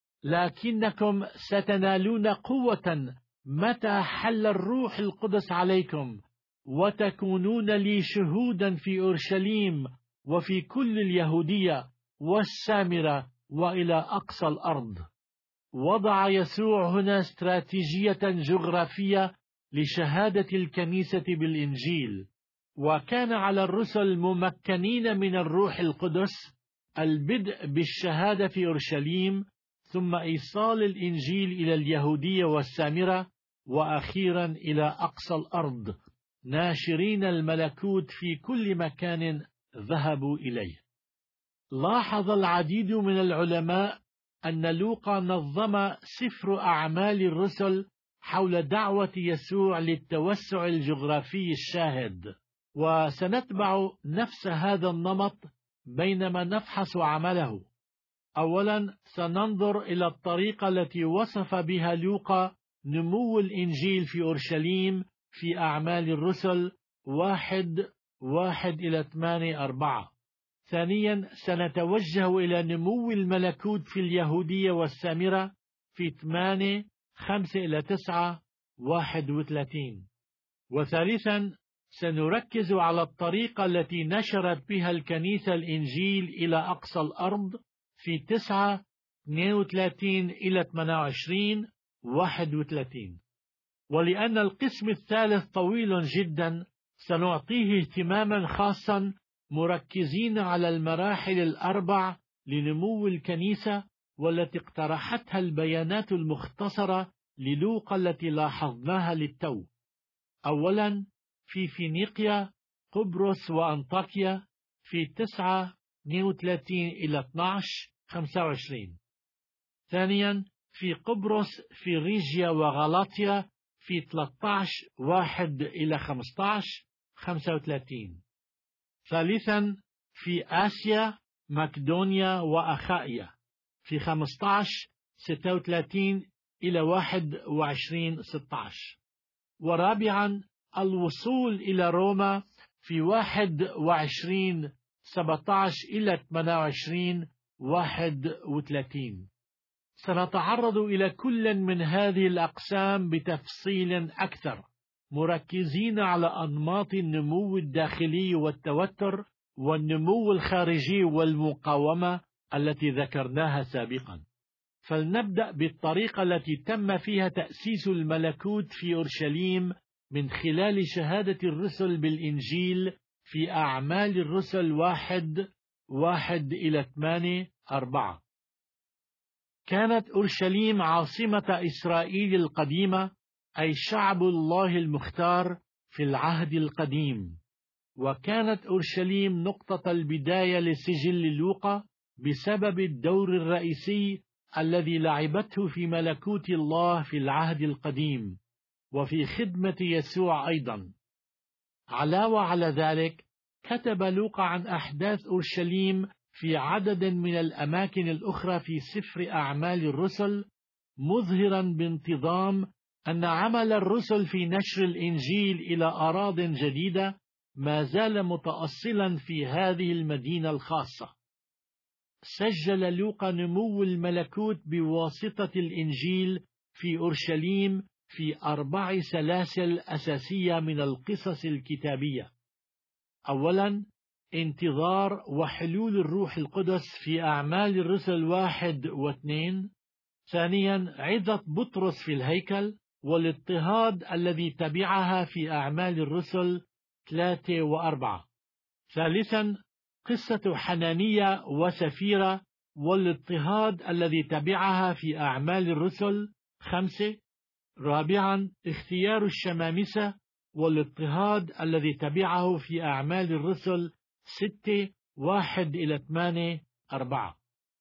لكنكم ستنالون قوة متى حل الروح القدس عليكم، وتكونون لي شهودا في أورشليم وفي كل اليهودية والسامرة وإلى أقصى الأرض. وضع يسوع هنا استراتيجية جغرافية لشهادة الكنيسة بالإنجيل، وكان على الرسل الممكنين من الروح القدس البدء بالشهادة في أورشليم، ثم إيصال الإنجيل إلى اليهودية والسامرة، وأخيرا إلى أقصى الأرض، ناشرين الملكوت في كل مكان ذهبوا إليه. لاحظ العديد من العلماء أن لوقا نظم سفر أعمال الرسل حول دعوة يسوع للتوسع الجغرافي الشاهد، وسنتبع نفس هذا النمط بينما نفحص عمله. أولا سننظر إلى الطريقة التي وصف بها لوقا نمو الإنجيل في أورشليم في أعمال الرسل واحد واحد إلى ثمانية أربعة. ثانيا سنتوجه إلى نمو الملكوت في اليهودية والسامرة في ثمانية خمسة إلى تسعة واحد وثلاثين. وثالثا سنركز على الطريقة التي نشرت بها الكنيسة الإنجيل إلى أقصى الأرض في تسعة اثنين وثلاثين إلى ثمانية وعشرين واحد وثلاثين. ولأن القسم الثالث طويل جدا سنعطيه اهتماما خاصا، مركزين على المراحل الأربع لنمو الكنيسة والتي اقترحتها البيانات المختصرة للوقا التي لاحظناها للتو. أولا في فينيقيا، قبرص وأنطاكيا في تسعة اثنين وثلاثين إلى اثني عشر خمسة وعشرين. ثانيا في قبرص في ريجيا وغلاطيا في ثلاثة عشر واحد إلى خمسة عشر خمسة وثلاثين. ثالثا في آسيا، مقدونيا وأخائيا في خمسة عشر ستة وثلاثين إلى واحد وعشرين ستة عشر. ورابعا الوصول إلى روما في واحد وعشرين سبعة عشر إلى ثمانية وعشرين واحد وثلاثين. سنتعرض إلى كل من هذه الأقسام بتفصيل أكثر، مركزين على أنماط النمو الداخلي والتوتر والنمو الخارجي والمقاومة التي ذكرناها سابقا. فلنبدأ بالطريقة التي تم فيها تأسيس الملكوت في أورشليم من خلال شهادة الرسل بالإنجيل في أعمال الرسل واحد واحد إلى ثمانية أربعة. كانت أورشليم عاصمة إسرائيل القديمة، أي شعب الله المختار في العهد القديم، وكانت أورشليم نقطة البداية لسجل لوقا بسبب الدور الرئيسي الذي لعبته في ملكوت الله في العهد القديم وفي خدمة يسوع أيضا. علاوة على ذلك، كتب لوقا عن أحداث أورشليم في عدد من الأماكن الأخرى في سفر أعمال الرسل، مظهرا بانتظام أن عمل الرسل في نشر الإنجيل إلى أراضٍ جديدة ما زال متأصلا في هذه المدينة الخاصة. سجل لوقا نمو الملكوت بواسطة الإنجيل في أورشليم في أربع سلاسل أساسية من القصص الكتابية. أولا، انتظار وحلول الروح القدس في أعمال الرسل واحد واثنين. ثانيا، عظة بطرس في الهيكل والاضطهاد الذي تبعها في أعمال الرسل ثلاثة وأربعة. ثالثا، قصة حنانية وسفيرة والاضطهاد الذي تبعها في أعمال الرسل خمسة. رابعا، اختيار الشمامسة والاضطهاد الذي تبعه في أعمال الرسل ستة واحد إلى ثمانية أربعة.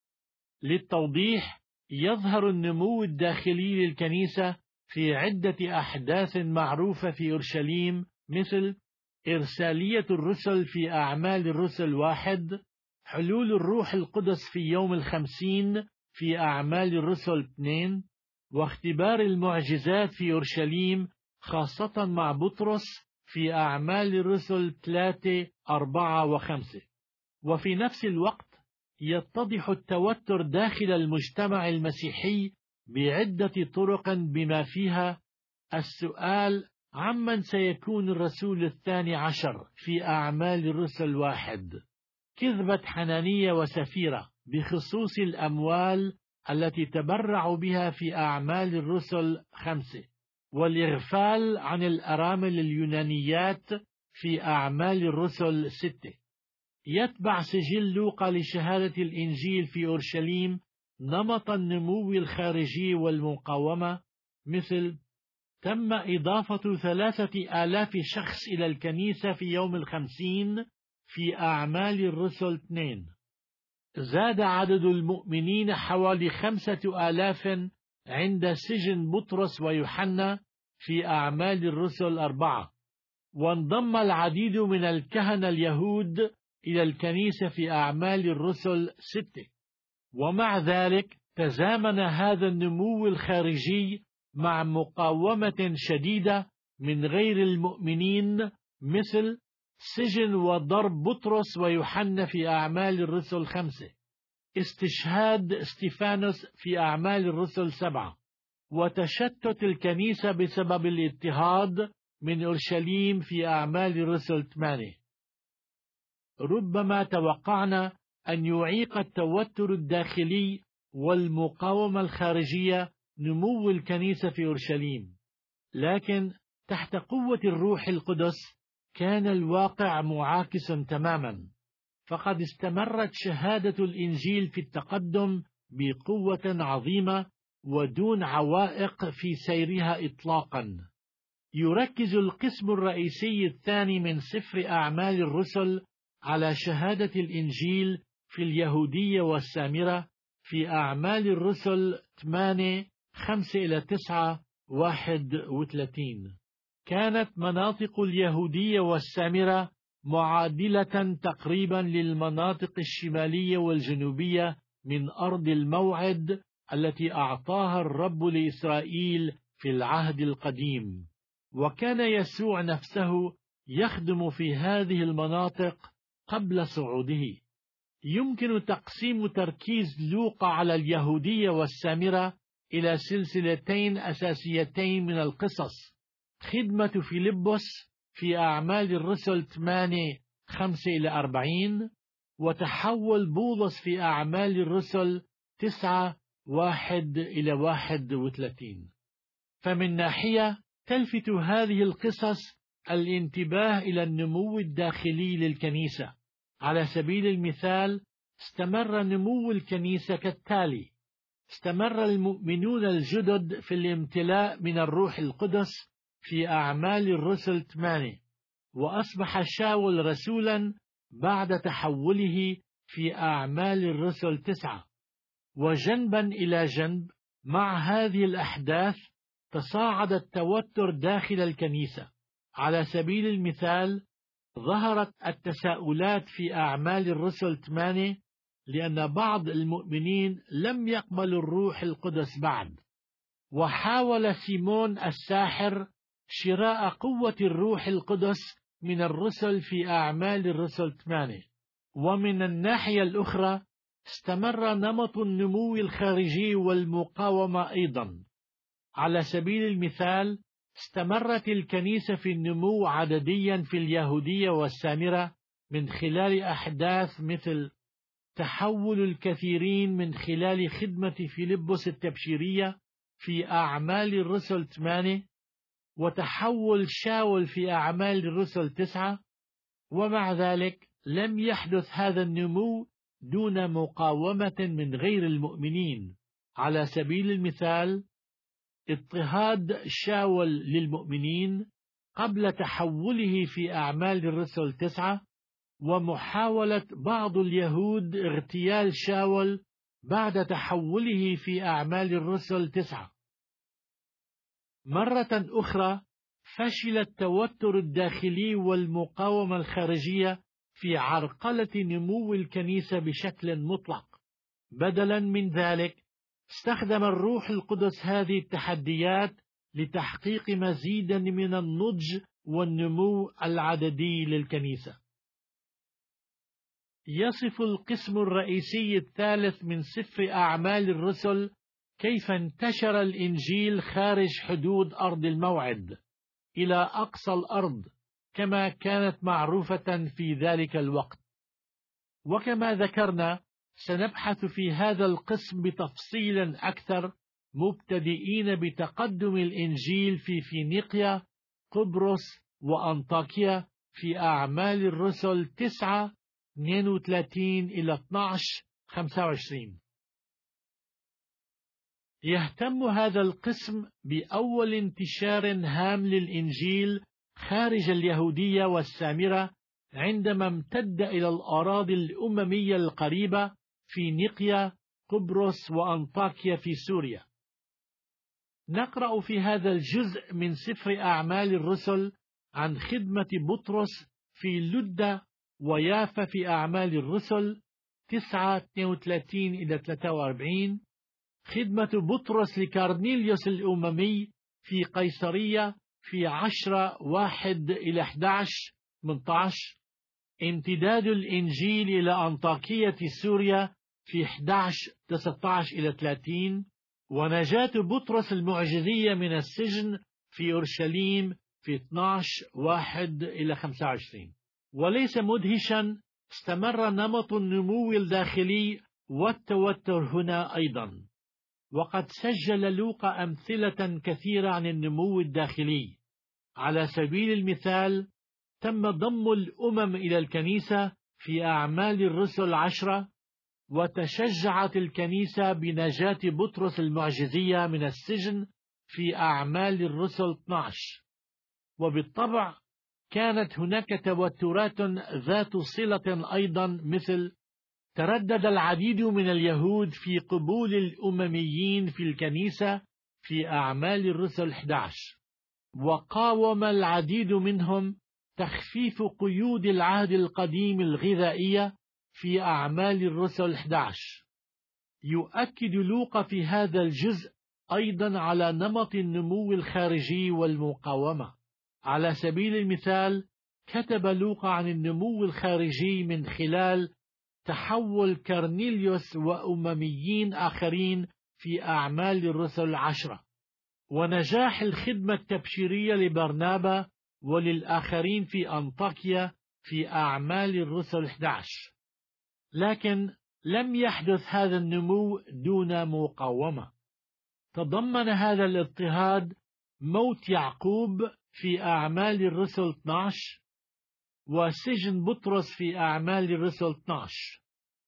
للتوضيح، يظهر النمو الداخلي للكنيسة في عدة أحداث معروفة في أورشليم، مثل إرسالية الرسل في أعمال الرسل واحد، حلول الروح القدس في يوم الخمسين في أعمال الرسل اثنين، واختبار المعجزات في أورشليم خاصة مع بطرس في أعمال الرسل ثلاثة أربعة وخمسة. وفي نفس الوقت يتضح التوتر داخل المجتمع المسيحي بعدة طرق، بما فيها السؤال عمن سيكون الرسول الثاني عشر في أعمال الرسل واحد، كذبة حنانية وسفيرة بخصوص الأموال التي تبرعوا بها في أعمال الرسل خمسة، والإغفال عن الأرامل اليونانيات في أعمال الرسل ستة. يتبع سجل لوقا لشهادة الإنجيل في أورشليم نمط النمو الخارجي والمقاومة، مثل تم إضافة ثلاثة آلاف شخص إلى الكنيسة في يوم الخمسين في أعمال الرسل اثنين. زاد عدد المؤمنين حوالي خمسة آلاف عند سجن بطرس ويوحنا في أعمال الرسل أربعة. وانضم العديد من الكهنة اليهود إلى الكنيسة في أعمال الرسل ستة. ومع ذلك تزامن هذا النمو الخارجي مع مقاومة شديدة من غير المؤمنين، مثل سجن وضرب بطرس ويوحنا في أعمال الرسل خمسة، استشهاد استيفانوس في أعمال الرسل سبعة، وتشتت الكنيسة بسبب الاضطهاد من أورشليم في أعمال الرسل ثمانية. ربما توقعنا أن يعيق التوتر الداخلي والمقاومة الخارجية نمو الكنيسة في أورشليم، لكن تحت قوة الروح القدس كان الواقع معاكسا تماما. فقد استمرت شهادة الإنجيل في التقدم بقوة عظيمة ودون عوائق في سيرها إطلاقا. يركز القسم الرئيسي الثاني من سفر أعمال الرسل على شهادة الإنجيل في اليهودية والسامرة في أعمال الرسل ثمانية خمسة إلى تسعة واحد وثلاثين. كانت مناطق اليهودية والسامرة معادلة تقريبا للمناطق الشمالية والجنوبية من أرض الموعد التي أعطاها الرب لإسرائيل في العهد القديم، وكان يسوع نفسه يخدم في هذه المناطق قبل صعوده. يمكن تقسيم تركيز لوقا على اليهودية والسامرة إلى سلسلتين أساسيتين من القصص: خدمة فيلبس في أعمال الرسل ثمانية خمسة إلى أربعين، وتحول بولس في أعمال الرسل تسعة واحد إلى واحد وثلاثين. فمن ناحية تلفت هذه القصص الانتباه إلى النمو الداخلي للكنيسة. على سبيل المثال، استمر نمو الكنيسة كالتالي: استمر المؤمنون الجدد في الامتلاء من الروح القدس في أعمال الرسل ثمانية، وأصبح شاول رسولا بعد تحوله في أعمال الرسل تسعة. وجنبا إلى جنب مع هذه الأحداث تصاعد التوتر داخل الكنيسة. على سبيل المثال، ظهرت التساؤلات في أعمال الرسل ثمانية لأن بعض المؤمنين لم يقبلوا الروح القدس بعد، وحاول سيمون الساحر شراء قوة الروح القدس من الرسل في أعمال الرسل ثمانية. ومن الناحية الأخرى استمر نمط النمو الخارجي والمقاومة أيضا. على سبيل المثال، استمرت الكنيسة في النمو عدديا في اليهودية والسامرة من خلال أحداث مثل تحول الكثيرين من خلال خدمة فيلبس التبشيرية في أعمال الرسل ثمانية، وتحول شاول في أعمال الرسل تسعة. ومع ذلك لم يحدث هذا النمو دون مقاومة من غير المؤمنين. على سبيل المثال، اضطهاد شاول للمؤمنين قبل تحوله في أعمال الرسل تسعة، ومحاولة بعض اليهود اغتيال شاول بعد تحوله في أعمال الرسل تسعة. مرة أخرى فشل التوتر الداخلي والمقاومة الخارجية في عرقلة نمو الكنيسة بشكل مطلق. بدلا من ذلك، استخدم الروح القدس هذه التحديات لتحقيق مزيدا من النضج والنمو العددي للكنيسة. يصف القسم الرئيسي الثالث من سفر أعمال الرسل كيف انتشر الإنجيل خارج حدود أرض الموعد إلى أقصى الأرض كما كانت معروفة في ذلك الوقت. وكما ذكرنا، سنبحث في هذا القسم بتفصيل أكثر، مبتدئين بتقدم الإنجيل في فينيقيا، قبرص، وأنطاكيا في أعمال الرسل تسعة اثنين وثلاثين إلى اثني عشر خمسة وعشرين. يهتم هذا القسم بأول انتشار هام للإنجيل خارج اليهودية والسامرة عندما امتد إلى الأراضي الأممية القريبة في نيقيا، قبرص، وأنطاكيا في سوريا. نقرأ في هذا الجزء من سفر أعمال الرسل عن خدمة بطرس في لدة ويافا في أعمال الرسل تسعة اثنين وثلاثين إلى ثلاثة وأربعين، خدمة بطرس لكارنيليوس الأممي في قيصرية في عشرة واحد إلى أحد عشر ثمانية عشر، امتداد الإنجيل إلى أنطاكية سوريا في أحد عشر تسعة عشر إلى ثلاثين، ونجاة بطرس المعجزية من السجن في أورشليم في اثني عشر واحد إلى خمسة وعشرين. وليس مدهشا، استمر نمط النمو الداخلي والتوتر هنا أيضا. وقد سجل لوقا أمثلة كثيرة عن النمو الداخلي. على سبيل المثال، تم ضم الأمم إلى الكنيسة في أعمال الرسل عشرة، وتشجعت الكنيسة بنجاة بطرس المعجزية من السجن في أعمال الرسل اثني عشر. وبالطبع كانت هناك توترات ذات صلة أيضا، مثل تردد العديد من اليهود في قبول الأمميين في الكنيسة في أعمال الرسل أحد عشر، وقاوم العديد منهم تخفيف قيود العهد القديم الغذائية في أعمال الرسل أحد عشر. يؤكد لوقا في هذا الجزء أيضا على نمط النمو الخارجي والمقاومة. على سبيل المثال، كتب لوقا عن النمو الخارجي من خلال تحول كرنيليوس وأمميين آخرين في أعمال الرسل العشرة، ونجاح الخدمة التبشيرية لبرنابا وللآخرين في أنطاكيا في أعمال الرسل إحدى عشر. لكن لم يحدث هذا النمو دون مقاومة. تضمن هذا الاضطهاد موت يعقوب في أعمال الرسل اثني عشر وسجن بطرس في أعمال الرسل اثني عشر.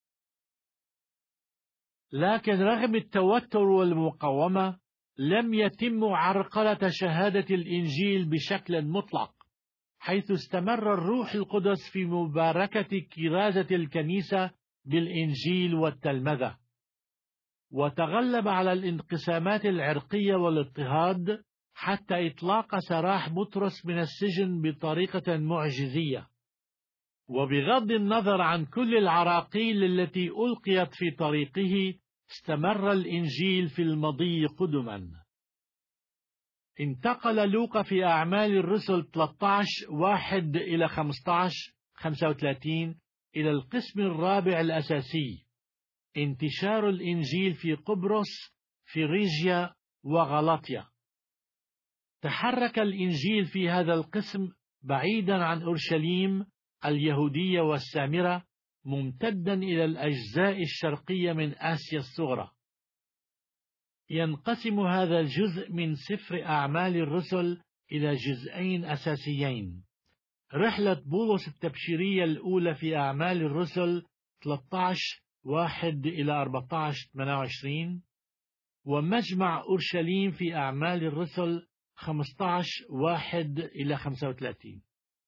لكن رغم التوتر والمقاومة لم يتم عرقلة شهادة الإنجيل بشكل مطلق، حيث استمر الروح القدس في مباركة كرازة الكنيسة بالإنجيل والتلمذة، وتغلب على الانقسامات العرقية والاضطهاد حتى إطلاق سراح بطرس من السجن بطريقة معجزية. وبغض النظر عن كل العراقيل التي ألقيت في طريقه، استمر الإنجيل في المضي قدما. انتقل لوقا في أعمال الرسل ثلاثة عشر واحد إلى خمسة عشر خمسة وثلاثين إلى القسم الرابع الأساسي: انتشار الإنجيل في قبرص، فريجيا، وغلاطيا. تحرك الإنجيل في هذا القسم بعيدا عن أورشليم اليهودية والسامرة، ممتدا إلى الأجزاء الشرقية من آسيا الصغرى. ينقسم هذا الجزء من سفر أعمال الرسل إلى جزئين أساسيين: رحلة بولس التبشيرية الأولى في أعمال الرسل ثلاثة عشر واحد إلى أربعة عشر ثمانية وعشرين، ومجمع أورشليم في أعمال الرسل خمسة عشر واحد إلى خمسة وثلاثين.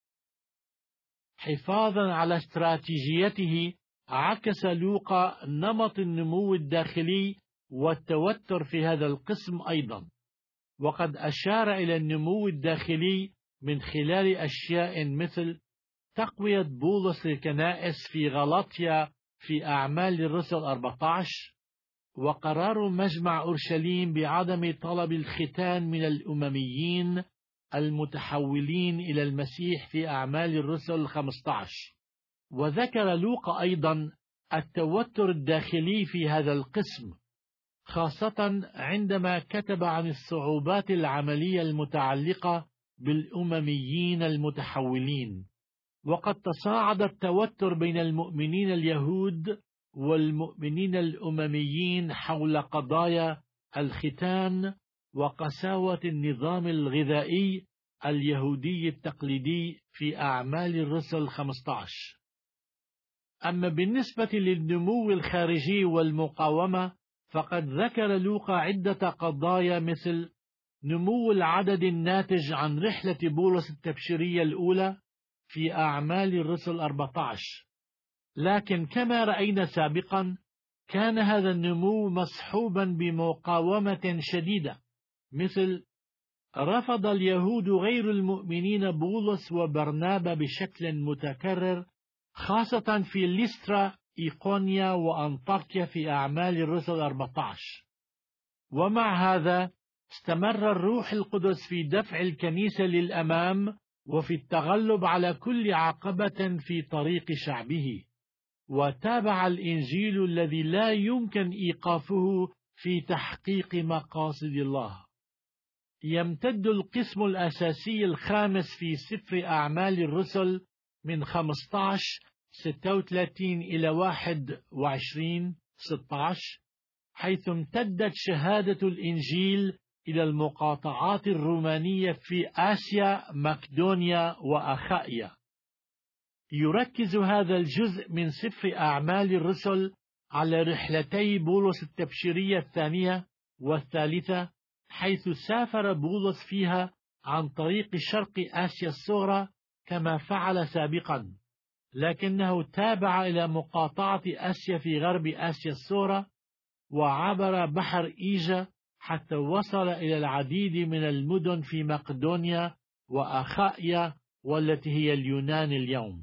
حفاظا على استراتيجيته، عكس لوقا نمط النمو الداخلي والتوتر في هذا القسم أيضا، وقد أشار إلى النمو الداخلي من خلال أشياء مثل تقوية بولس للكنائس في غلاطيا في أعمال الرسل أربعة عشر، وقرار مجمع أورشليم بعدم طلب الختان من الأمميين المتحولين إلى المسيح في أعمال الرسل خمسة عشر. وذكر لوقا أيضا التوتر الداخلي في هذا القسم، خاصة عندما كتب عن الصعوبات العملية المتعلقة بالأمميين المتحولين. وقد تصاعد التوتر بين المؤمنين اليهود والمؤمنين الأمميين حول قضايا الختان وقساوة النظام الغذائي اليهودي التقليدي في أعمال الرسل خمسة عشر. أما بالنسبة للنمو الخارجي والمقاومة، فقد ذكر لوقا عدة قضايا مثل نمو العدد الناتج عن رحلة بولس التبشيرية الأولى في أعمال الرسل أربعة عشر. لكن كما رأينا سابقا، كان هذا النمو مصحوبا بمقاومة شديدة، مثل رفض اليهود غير المؤمنين بولس وبرنابا بشكل متكرر، خاصة في ليسترا، إيقونيا، وأنطاكيا في أعمال الرسل أربعة عشر. ومع هذا استمر الروح القدس في دفع الكنيسة للأمام وفي التغلب على كل عقبة في طريق شعبه، وتابع الإنجيل الذي لا يمكن إيقافه في تحقيق مقاصد الله. يمتد القسم الأساسي الخامس في سفر أعمال الرسل من خمسة عشر ستة وثلاثين إلى واحد وعشرين ستة عشر، حيث امتدت شهادة الإنجيل إلى المقاطعات الرومانية في آسيا، مقدونيا، وأخائيا. يركز هذا الجزء من سفر أعمال الرسل على رحلتي بولس التبشيرية الثانية والثالثة، حيث سافر بولس فيها عن طريق شرق آسيا الصغرى كما فعل سابقا، لكنه تابع إلى مقاطعة آسيا في غرب آسيا الصغرى، وعبر بحر إيجا حتى وصل إلى العديد من المدن في مقدونيا وأخائيا والتي هي اليونان اليوم.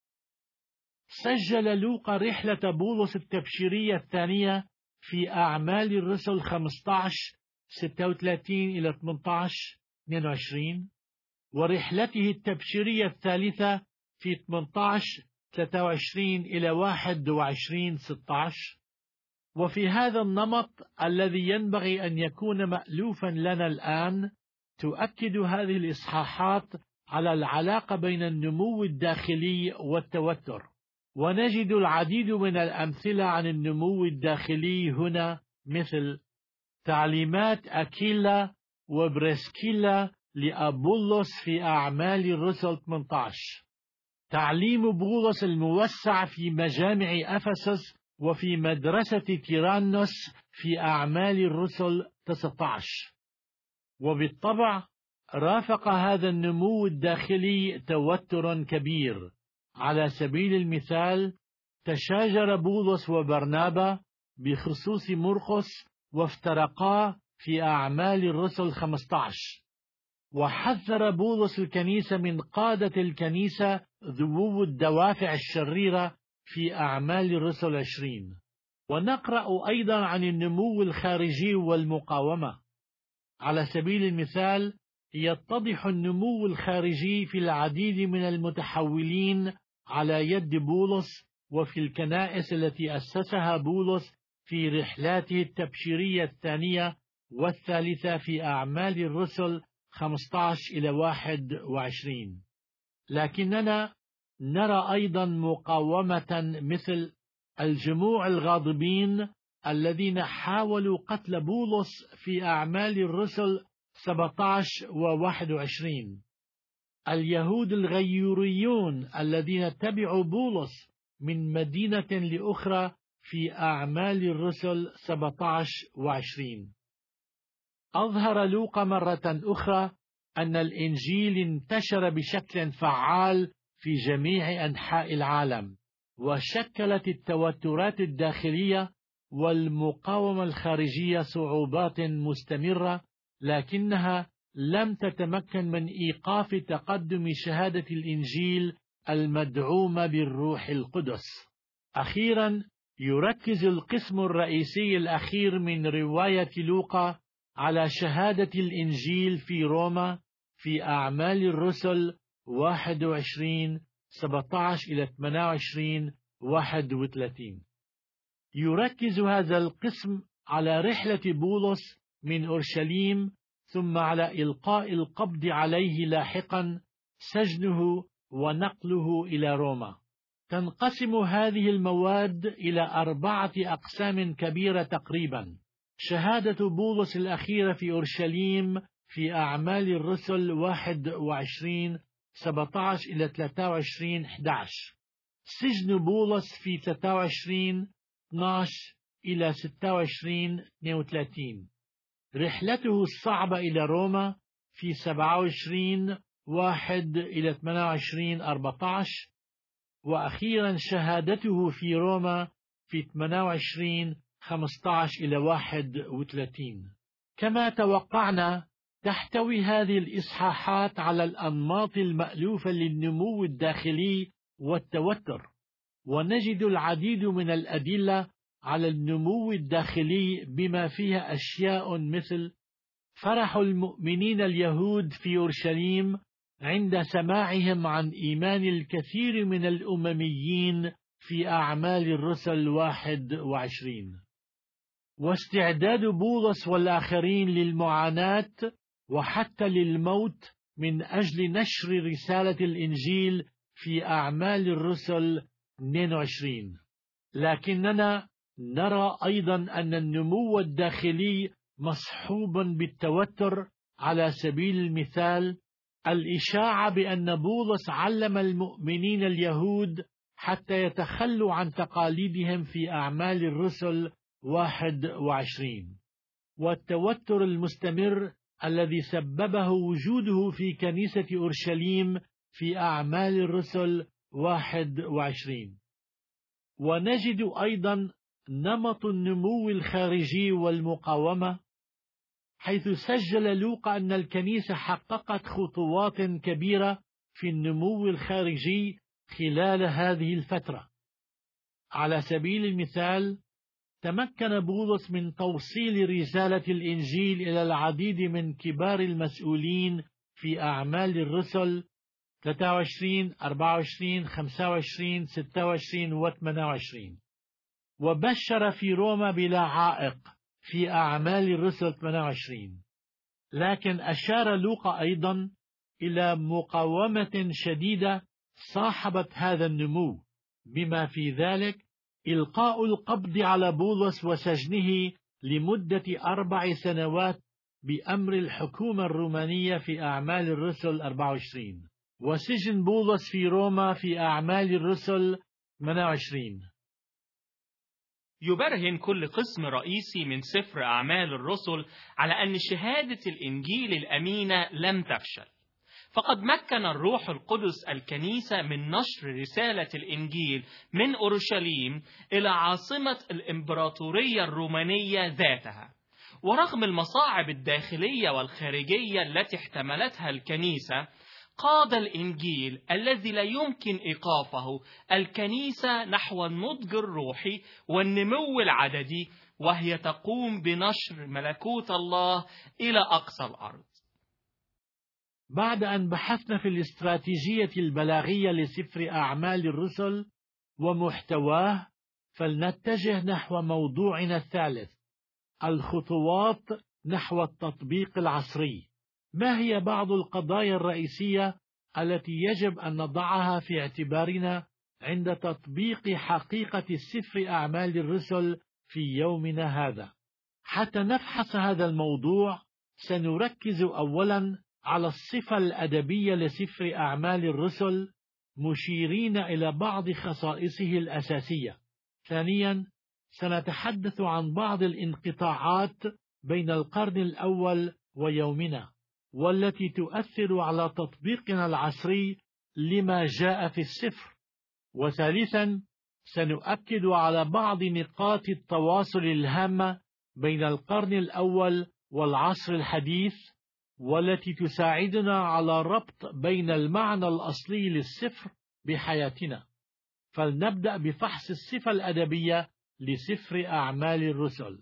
سجل لوقا رحلة بولس التبشيرية الثانية في أعمال الرسل خمسة عشر ستة وثلاثين إلى ثمانية عشر اثنين وعشرين، ورحلته التبشيرية الثالثة في ثمانية عشر ثلاثة وعشرين إلى واحد وعشرين ستة عشر. وفي هذا النمط الذي ينبغي أن يكون مألوفا لنا الآن، تؤكد هذه الإصحاحات على العلاقة بين النمو الداخلي والتوتر، ونجد العديد من الأمثلة عن النمو الداخلي هنا، مثل تعليمات أكيلا وبريسكيلا لأبولس في أعمال الرسل ثمانية عشر، تعليم بولس الموسع في مجامع أفسس وفي مدرسة تيرانوس في أعمال الرسل تسعة عشر. وبالطبع رافق هذا النمو الداخلي توتر كبير. على سبيل المثال، تشاجر بولس وبرنابا بخصوص مرقس وافترقا في أعمال الرسل خمسة عشر. وحذر بولس الكنيسة من قادة الكنيسة ذوو الدوافع الشريرة في أعمال الرسل عشرين. ونقرأ أيضا عن النمو الخارجي والمقاومة. على سبيل المثال، يتضح النمو الخارجي في العديد من المتحولين على يد بولس وفي الكنائس التي أسسها بولس في رحلاته التبشيرية الثانية والثالثة في أعمال الرسل خمسة عشر إلى واحد وعشرين. لكننا نرى أيضا مقاومة مثل الجموع الغاضبين الذين حاولوا قتل بولس في أعمال الرسل سبعة عشر وواحد وعشرين، اليهود الغيوريون الذين تبعوا بولس من مدينة لأخرى في أعمال الرسل سبعة عشر وعشرين. أظهر لوقا مرة أخرى أن الإنجيل انتشر بشكل فعال في جميع أنحاء العالم، وشكلت التوترات الداخلية والمقاومة الخارجية صعوبات مستمرة، لكنها لم تتمكن من إيقاف تقدم شهادة الإنجيل المدعومة بالروح القدس. أخيرا، يركز القسم الرئيسي الأخير من رواية لوقا على شهادة الإنجيل في روما في أعمال الرسل واحد وعشرين سبعة عشر إلى ثمانية وعشرين واحد وثلاثين. يركز هذا القسم على رحلة بولس من أورشليم، ثم على إلقاء القبض عليه لاحقا، سجنه ونقله إلى روما. تنقسم هذه المواد إلى أربعة أقسام كبيرة تقريبا: شهادة بولس الأخيرة في أورشليم في أعمال الرسل واحد وعشرين سبعة عشر إلى ثلاثة وعشرين أحد عشر، سجن بولس في ثلاثة وعشرين اثني عشر إلى ستة وعشرين اثنين وثلاثين، رحلته الصعبة إلى روما في سبعة وعشرين واحد إلى ثمانية وعشرين أربعة عشر، وأخيرا شهادته في روما في ثمانية وعشرين خمسة عشر إلى واحد وثلاثين. كما توقعنا، تحتوي هذه الإصحاحات على الأنماط المألوفة للنمو الداخلي والتوتر، ونجد العديد من الأدلة على النمو الداخلي بما فيها أشياء مثل فرح المؤمنين اليهود في أورشليم عند سماعهم عن إيمان الكثير من الأمميين في أعمال الرسل واحد وعشرين، واستعداد بولس والآخرين للمعاناة وحتى للموت من أجل نشر رسالة الإنجيل في أعمال الرسل اثنين وعشرين. لكننا نرى أيضا أن النمو الداخلي مصحوب بالتوتر. على سبيل المثال، الإشاعة بأن بولس علم المؤمنين اليهود حتى يتخلوا عن تقاليدهم في أعمال الرسل واحد وعشرين، والتوتر المستمر الذي سببه وجوده في كنيسة أورشليم في أعمال الرسل واحد وعشرين. ونجد أيضا نمط النمو الخارجي والمقاومة، حيث سجل لوقا أن الكنيسة حققت خطوات كبيرة في النمو الخارجي خلال هذه الفترة. على سبيل المثال، تمكن بولس من توصيل رسالة الإنجيل إلى العديد من كبار المسؤولين في أعمال الرسل ثلاثة وعشرين أربعة وعشرين خمسة وعشرين ستة وعشرين و ثمانية وعشرين، وبشر في روما بلا عائق في أعمال الرسل ثمانية وعشرين. لكن أشار لوقا أيضا إلى مقاومة شديدة صاحبت هذا النمو، بما في ذلك إلقاء القبض على بولس وسجنه لمدة أربع سنوات بأمر الحكومة الرومانية في أعمال الرسل أربعة وعشرين، وسجن بولس في روما في أعمال الرسل ثمانية وعشرين. يبرهن كل قسم رئيسي من سفر أعمال الرسل على أن شهادة الإنجيل الأمينة لم تفشل، فقد مكن الروح القدس الكنيسة من نشر رسالة الإنجيل من أورشليم إلى عاصمة الإمبراطورية الرومانية ذاتها. ورغم المصاعب الداخلية والخارجية التي احتملتها الكنيسة، قاد الإنجيل الذي لا يمكن إيقافه الكنيسة نحو النضج الروحي والنمو العددي، وهي تقوم بنشر ملكوت الله إلى أقصى الأرض. بعد أن بحثنا في الاستراتيجية البلاغية لسفر أعمال الرسل ومحتواه، فلنتجه نحو موضوعنا الثالث: الخطوات نحو التطبيق العصري. ما هي بعض القضايا الرئيسية التي يجب أن نضعها في اعتبارنا عند تطبيق حقيقة سفر أعمال الرسل في يومنا هذا؟ حتى نفحص هذا الموضوع سنركز أولا على الصفة الأدبية لسفر أعمال الرسل، مشيرين إلى بعض خصائصه الأساسية. ثانيا، سنتحدث عن بعض الانقطاعات بين القرن الأول ويومنا، والتي تؤثر على تطبيقنا العصري لما جاء في السفر. وثالثا، سنؤكد على بعض نقاط التواصل الهامة بين القرن الأول والعصر الحديث، والتي تساعدنا على ربط بين المعنى الأصلي للسفر بحياتنا. فلنبدأ بفحص الصفة الأدبية لسفر أعمال الرسل.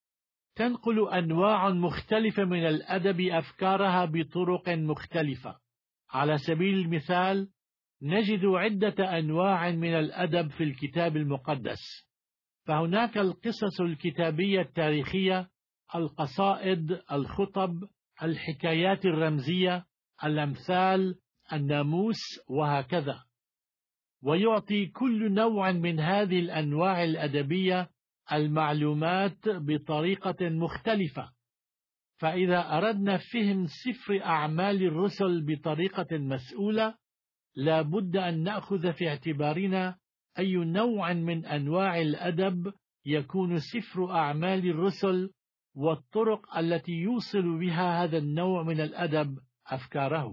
تنقل أنواع مختلفة من الأدب أفكارها بطرق مختلفة. على سبيل المثال، نجد عدة أنواع من الأدب في الكتاب المقدس، فهناك القصص الكتابية التاريخية، القصائد، الخطب، الحكايات الرمزية، الأمثال، الناموس، وهكذا. ويعطي كل نوع من هذه الأنواع الأدبية المعلومات بطريقة مختلفة. فإذا أردنا فهم سفر أعمال الرسل بطريقة مسؤولة، لا بد أن نأخذ في اعتبارنا أي نوع من أنواع الأدب يكون سفر أعمال الرسل، والطرق التي يوصل بها هذا النوع من الأدب أفكاره.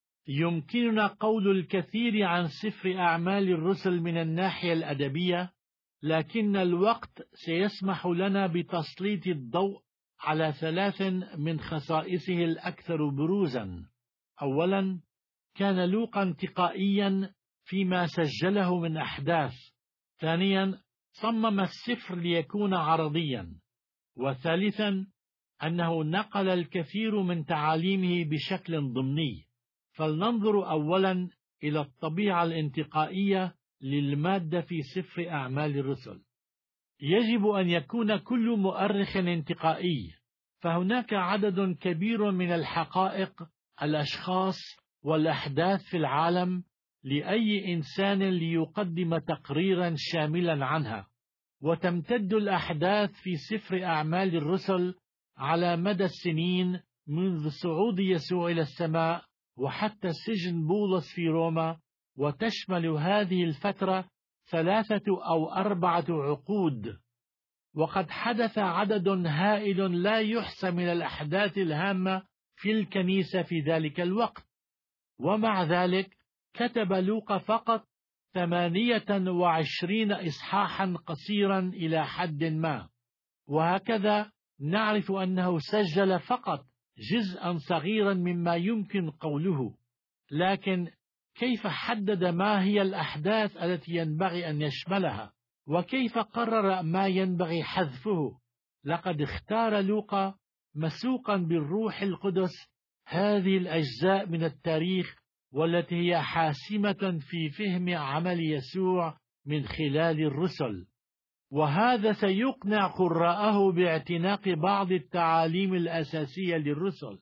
يمكننا قول الكثير عن سفر أعمال الرسل من الناحية الأدبية، لكن الوقت سيسمح لنا بتسليط الضوء على ثلاث من خصائصه الأكثر بروزا. أولا، كان لوقا انتقائيا فيما سجله من أحداث. ثانيا، صمم السفر ليكون عرضيا. وثالثا، أنه نقل الكثير من تعاليمه بشكل ضمني. فلننظر أولا إلى الطبيعة الانتقائية للمادة في سفر أعمال الرسل. يجب أن يكون كل مؤرخ انتقائي، فهناك عدد كبير من الحقائق، الأشخاص والأحداث في العالم لأي إنسان ليقدم تقريرا شاملا عنها. وتمتد الأحداث في سفر أعمال الرسل على مدى السنين منذ صعود يسوع إلى السماء وحتى سجن بولس في روما، وتشمل هذه الفترة ثلاثة أو أربعة عقود. وقد حدث عدد هائل لا يحصى من الأحداث الهامة في الكنيسة في ذلك الوقت، ومع ذلك كتب لوقا فقط ثمانية وعشرين إصحاحا قصيرا إلى حد ما. وهكذا نعرف أنه سجل فقط جزءا صغيرا مما يمكن قوله. لكن كيف حدد ما هي الأحداث التي ينبغي أن يشملها؟ وكيف قرر ما ينبغي حذفه؟ لقد اختار لوقا مسوقا بالروح القدس هذه الأجزاء من التاريخ والتي هي حاسمة في فهم عمل يسوع من خلال الرسل، وهذا سيقنع قراءه باعتناق بعض التعاليم الأساسية للرسل.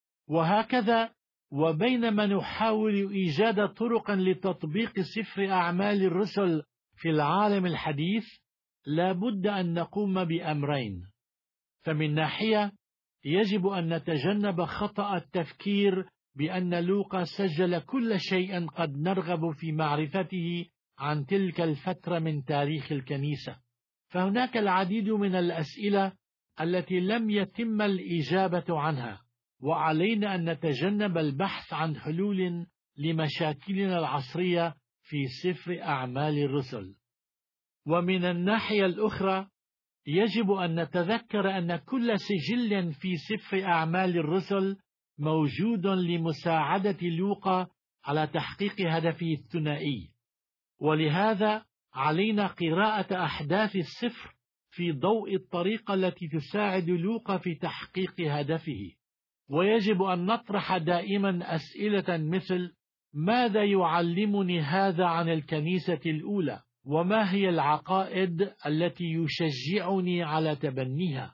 وهكذا، وبينما نحاول إيجاد طرق لتطبيق سفر أعمال الرسل في العالم الحديث، لا بد أن نقوم بأمرين. فمن ناحية يجب أن نتجنب خطأ التفكير بأن لوقا سجل كل شيء قد نرغب في معرفته عن تلك الفترة من تاريخ الكنيسة، فهناك العديد من الأسئلة التي لم يتم الإجابة عنها، وعلينا أن نتجنب البحث عن حلول لمشاكلنا العصرية في سفر أعمال الرسل. ومن الناحية الأخرى يجب أن نتذكر أن كل سجل في سفر أعمال الرسل موجود لمساعدة لوقا على تحقيق هدفه الثنائي، ولهذا علينا قراءة أحداث السفر في ضوء الطريقة التي تساعد لوقا في تحقيق هدفه. ويجب أن نطرح دائما أسئلة مثل: ماذا يعلمني هذا عن الكنيسة الأولى؟ وما هي العقائد التي يشجعني على تبنيها؟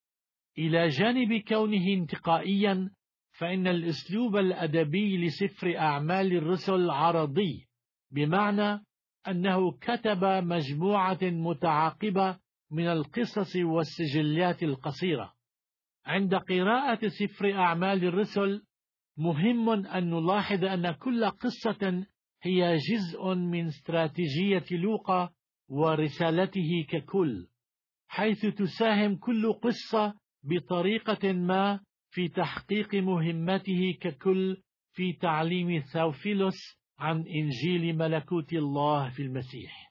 إلى جانب كونه انتقائيا، فإن الأسلوب الأدبي لسفر أعمال الرسل عرضي، بمعنى أنه كتب مجموعة متعاقبة من القصص والسجلات القصيرة. عند قراءة سفر أعمال الرسل مهم أن نلاحظ أن كل قصة هي جزء من استراتيجية لوقا ورسالته ككل، حيث تساهم كل قصة بطريقة ما في تحقيق مهمته ككل في تعليم ثوفيلوس عن إنجيل ملكوت الله في المسيح.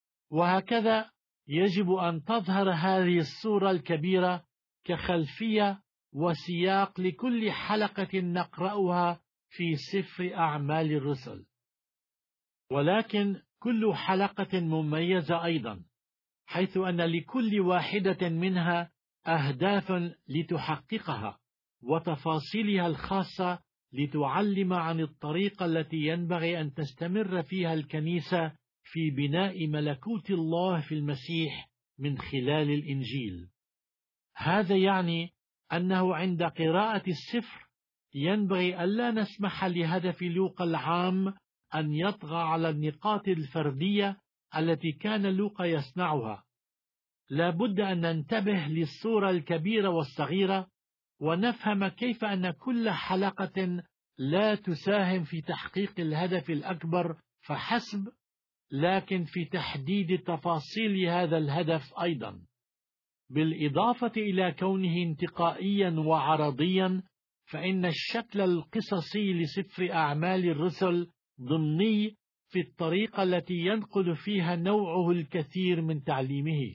وهكذا يجب أن تظهر هذه الصورة الكبيرة كخلفية وسياق لكل حلقة نقرأها في سفر أعمال الرسل. ولكن كل حلقة مميزة أيضا، حيث أن لكل واحدة منها أهداف لتحققها وتفاصيلها الخاصة لتعلم عن الطريقة التي ينبغي أن تستمر فيها الكنيسة في بناء ملكوت الله في المسيح من خلال الإنجيل. هذا يعني أنه عند قراءة السفر ينبغي ألا نسمح لهدف لوقا العام أن يطغى على النقاط الفردية التي كان لوقا يصنعها. لا بد أن ننتبه للصورة الكبيرة والصغيرة، ونفهم كيف أن كل حلقة لا تساهم في تحقيق الهدف الأكبر فحسب، لكن في تحديد تفاصيل هذا الهدف أيضا. بالإضافة إلى كونه انتقائيا وعرضيا، فإن الشكل القصصي لسفر أعمال الرسل ضمني في الطريقة التي ينقل فيها نوعه الكثير من تعليمه.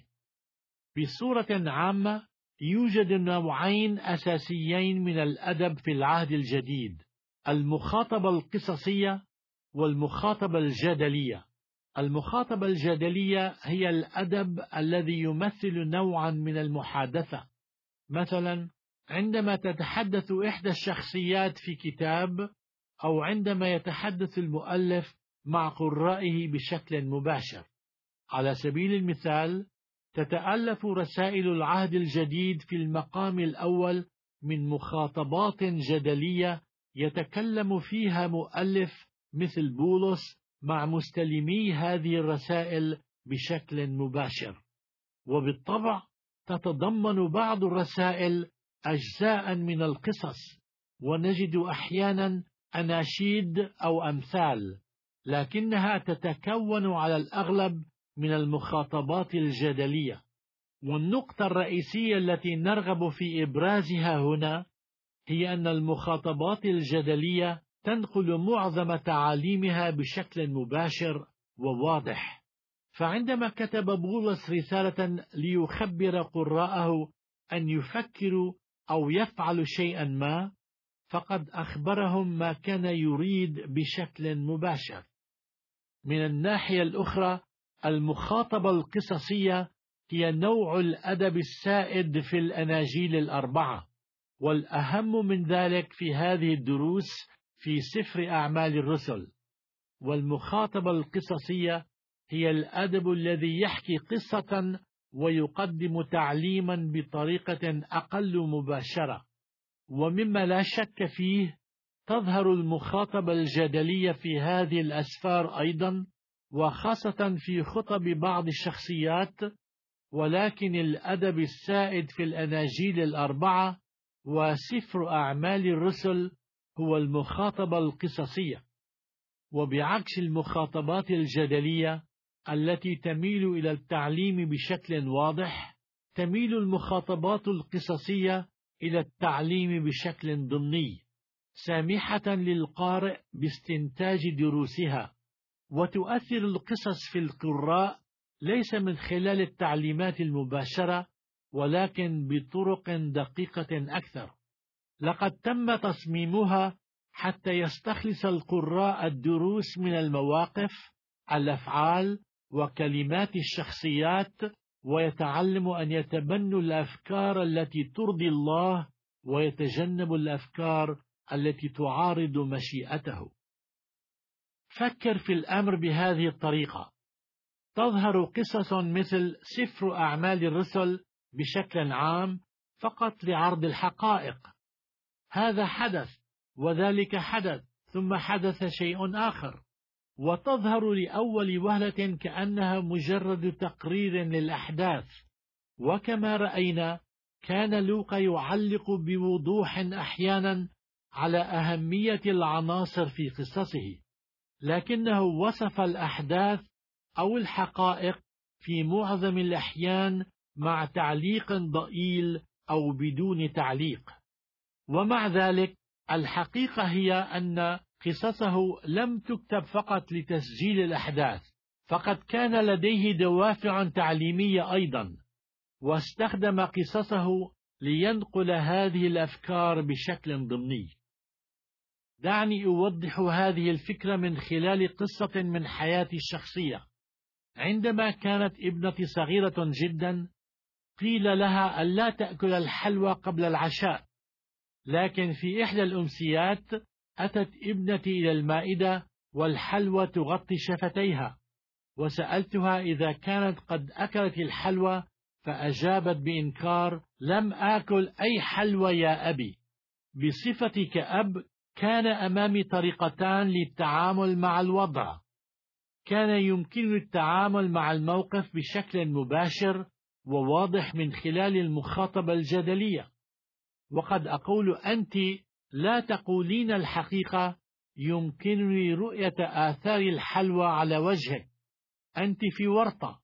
بصورة عامة يوجد نوعين أساسيين من الأدب في العهد الجديد: المخاطبة القصصية والمخاطبة الجدلية. المخاطبة الجدلية هي الأدب الذي يمثل نوعا من المحادثة. مثلا عندما تتحدث إحدى الشخصيات في كتاب، أو عندما يتحدث المؤلف مع قرائه بشكل مباشر. على سبيل المثال، تتألف رسائل العهد الجديد في المقام الأول من مخاطبات جدلية يتكلم فيها مؤلف مثل بولس مع مستلمي هذه الرسائل بشكل مباشر. وبالطبع تتضمن بعض الرسائل أجزاء من القصص، ونجد أحيانا أناشيد أو أمثال، لكنها تتكون على الأغلب من المخاطبات الجدلية. والنقطة الرئيسية التي نرغب في إبرازها هنا هي أن المخاطبات الجدلية تنقل معظم تعاليمها بشكل مباشر وواضح. فعندما كتب بولس رسالة ليخبر قراءه أن يفكروا أو يفعلوا شيئا ما، فقد أخبرهم ما كان يريد بشكل مباشر. من الناحية الأخرى، المخاطبة القصصية هي نوع الأدب السائد في الأناجيل الأربعة، والأهم من ذلك في هذه الدروس في سفر أعمال الرسل. والمخاطبة القصصية هي الأدب الذي يحكي قصة ويقدم تعليما بطريقة أقل مباشرة. ومما لا شك فيه تظهر المخاطبة الجدلية في هذه الأسفار أيضا، وخاصة في خطب بعض الشخصيات، ولكن الأدب السائد في الأناجيل الأربعة وسفر أعمال الرسل هو المخاطبة القصصية. وبعكس المخاطبات الجدلية التي تميل إلى التعليم بشكل واضح، تميل المخاطبات القصصية إلى التعليم بشكل ضمني، سامحة للقارئ باستنتاج دروسها. وتؤثر القصص في القراء ليس من خلال التعليمات المباشرة، ولكن بطرق دقيقة أكثر. لقد تم تصميمها حتى يستخلص القراء الدروس من المواقف، الأفعال، وكلمات الشخصيات، ويتعلموا أن يتبنوا الأفكار التي ترضي الله ويتجنبوا الأفكار التي تعارض مشيئته. فكر في الأمر بهذه الطريقة: تظهر قصص مثل سفر أعمال الرسل بشكل عام فقط لعرض الحقائق. هذا حدث وذلك حدث ثم حدث شيء آخر، وتظهر لأول وهلة كأنها مجرد تقرير للأحداث. وكما رأينا كان لوقا يعلق بوضوح أحيانا على أهمية العناصر في قصصه، لكنه وصف الأحداث أو الحقائق في معظم الأحيان مع تعليق ضئيل أو بدون تعليق. ومع ذلك الحقيقة هي أن قصصه لم تكتب فقط لتسجيل الأحداث، فقد كان لديه دوافع تعليمية أيضا، واستخدم قصصه لينقل هذه الأفكار بشكل ضمني. دعني أوضح هذه الفكرة من خلال قصة من حياتي الشخصية. عندما كانت ابنتي صغيرة جدا قيل لها ألا تأكل الحلوى قبل العشاء، لكن في إحدى الأمسيات أتت ابنتي إلى المائدة والحلوى تغطي شفتيها، وسألتها إذا كانت قد أكلت الحلوى، فأجابت بإنكار: لم آكل أي حلوى يا أبي. بصفتي كأب كان أمامي طريقتان للتعامل مع الوضع. كان يمكنني التعامل مع الموقف بشكل مباشر وواضح من خلال المخاطبة الجدلية، وقد أقول: أنت لا تقولين الحقيقة، يمكنني رؤية آثار الحلوى على وجهك، أنت في ورطة.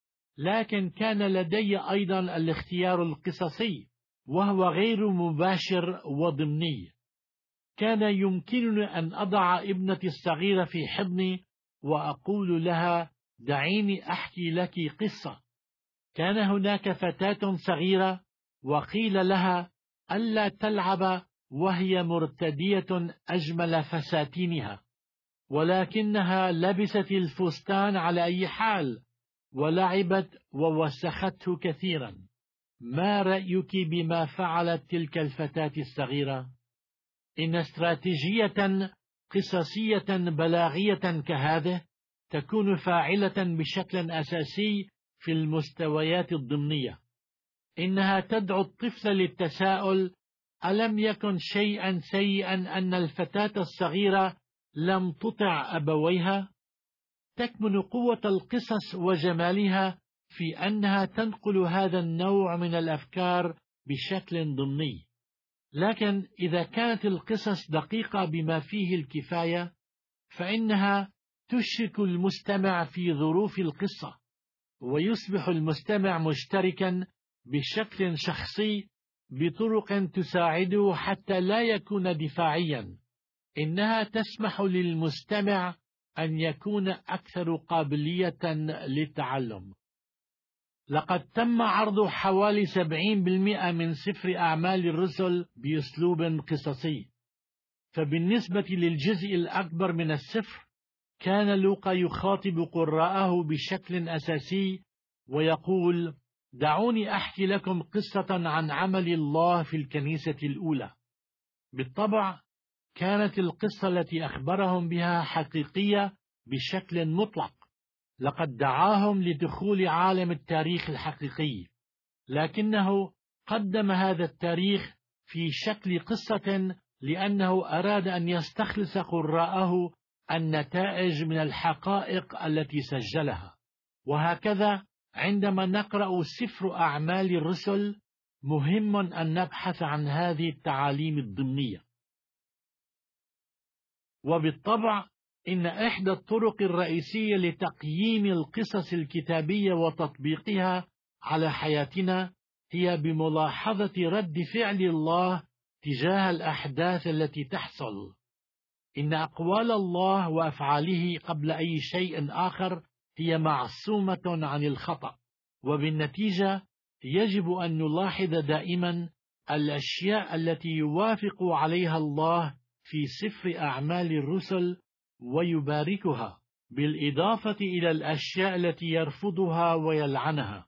لكن كان لدي أيضا الاختيار القصصي، وهو غير مباشر وضمني. كان يمكنني أن أضع ابنتي الصغيرة في حضني وأقول لها: دعيني أحكي لك قصة. كان هناك فتاة صغيرة وقيل لها ألا تلعب وهي مرتدية أجمل فساتينها، ولكنها لبست الفستان على أي حال ولعبت ووسخته كثيرا. ما رأيك بما فعلت تلك الفتاة الصغيرة؟ إن استراتيجية قصصية بلاغية كهذه تكون فاعلة بشكل أساسي في المستويات الضمنية. إنها تدعو الطفل للتساؤل: ألم يكن شيئا سيئا أن الفتاة الصغيرة لم تطع أبويها؟ تكمن قوة القصص وجمالها في أنها تنقل هذا النوع من الأفكار بشكل ضمني. لكن إذا كانت القصص دقيقة بما فيه الكفاية، فإنها تشرك المستمع في ظروف القصة، ويصبح المستمع مشتركا بشكل شخصي بطرق تساعده حتى لا يكون دفاعيا. إنها تسمح للمستمع أن يكون أكثر قابلية للتعلم. لقد تم عرض حوالي سبعين بالمئة من سفر أعمال الرسل بأسلوب قصصي، فبالنسبة للجزء الأكبر من السفر كان لوقا يخاطب قراءه بشكل أساسي ويقول: دعوني أحكي لكم قصة عن عمل الله في الكنيسة الأولى. بالطبع كانت القصة التي أخبرهم بها حقيقية بشكل مطلق، لقد دعاهم لدخول عالم التاريخ الحقيقي، لكنه قدم هذا التاريخ في شكل قصة لأنه أراد أن يستخلص قراءه النتائج من الحقائق التي سجلها. وهكذا عندما نقرأ سفر أعمال الرسل مهم أن نبحث عن هذه التعاليم الضمنية. وبالطبع إن إحدى الطرق الرئيسية لتقييم القصص الكتابية وتطبيقها على حياتنا هي بملاحظة رد فعل الله تجاه الأحداث التي تحصل. إن أقوال الله وأفعاله قبل أي شيء آخر هي معصومة عن الخطأ، وبالنتيجة يجب أن نلاحظ دائما الأشياء التي يوافق عليها الله في سفر أعمال الرسل ويباركها، بالإضافة إلى الأشياء التي يرفضها ويلعنها.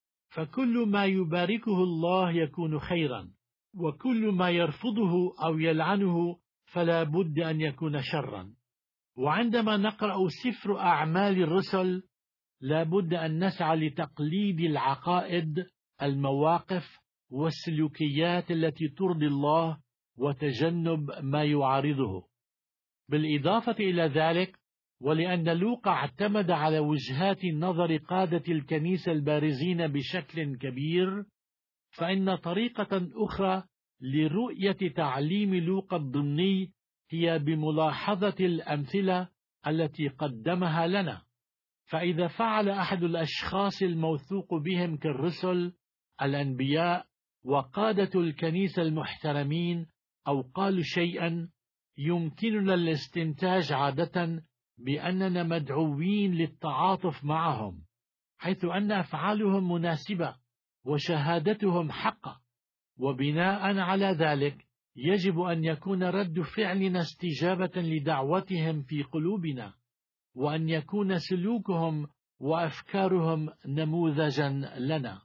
فكل ما يباركه الله يكون خيرا، وكل ما يرفضه أو يلعنه فلا بد أن يكون شرا. وعندما نقرأ سفر أعمال الرسل لا بد أن نسعى لتقليد العقائد، المواقف والسلوكيات التي ترضي الله وتجنب ما يعارضه. بالإضافة إلى ذلك، ولأن لوقا اعتمد على وجهات نظر قادة الكنيسة البارزين بشكل كبير، فإن طريقة أخرى لرؤية تعليم لوقا الضمني هي بملاحظة الأمثلة التي قدمها لنا. فإذا فعل أحد الأشخاص الموثوق بهم كالرسل، الأنبياء وقادة الكنيسة المحترمين أو قالوا شيئا، يمكننا الاستنتاج عادة بأننا مدعوين للتعاطف معهم، حيث أن أفعالهم مناسبة وشهادتهم حقة، وبناء على ذلك يجب أن يكون رد فعلنا استجابة لدعوتهم في قلوبنا، وأن يكون سلوكهم وأفكارهم نموذجا لنا.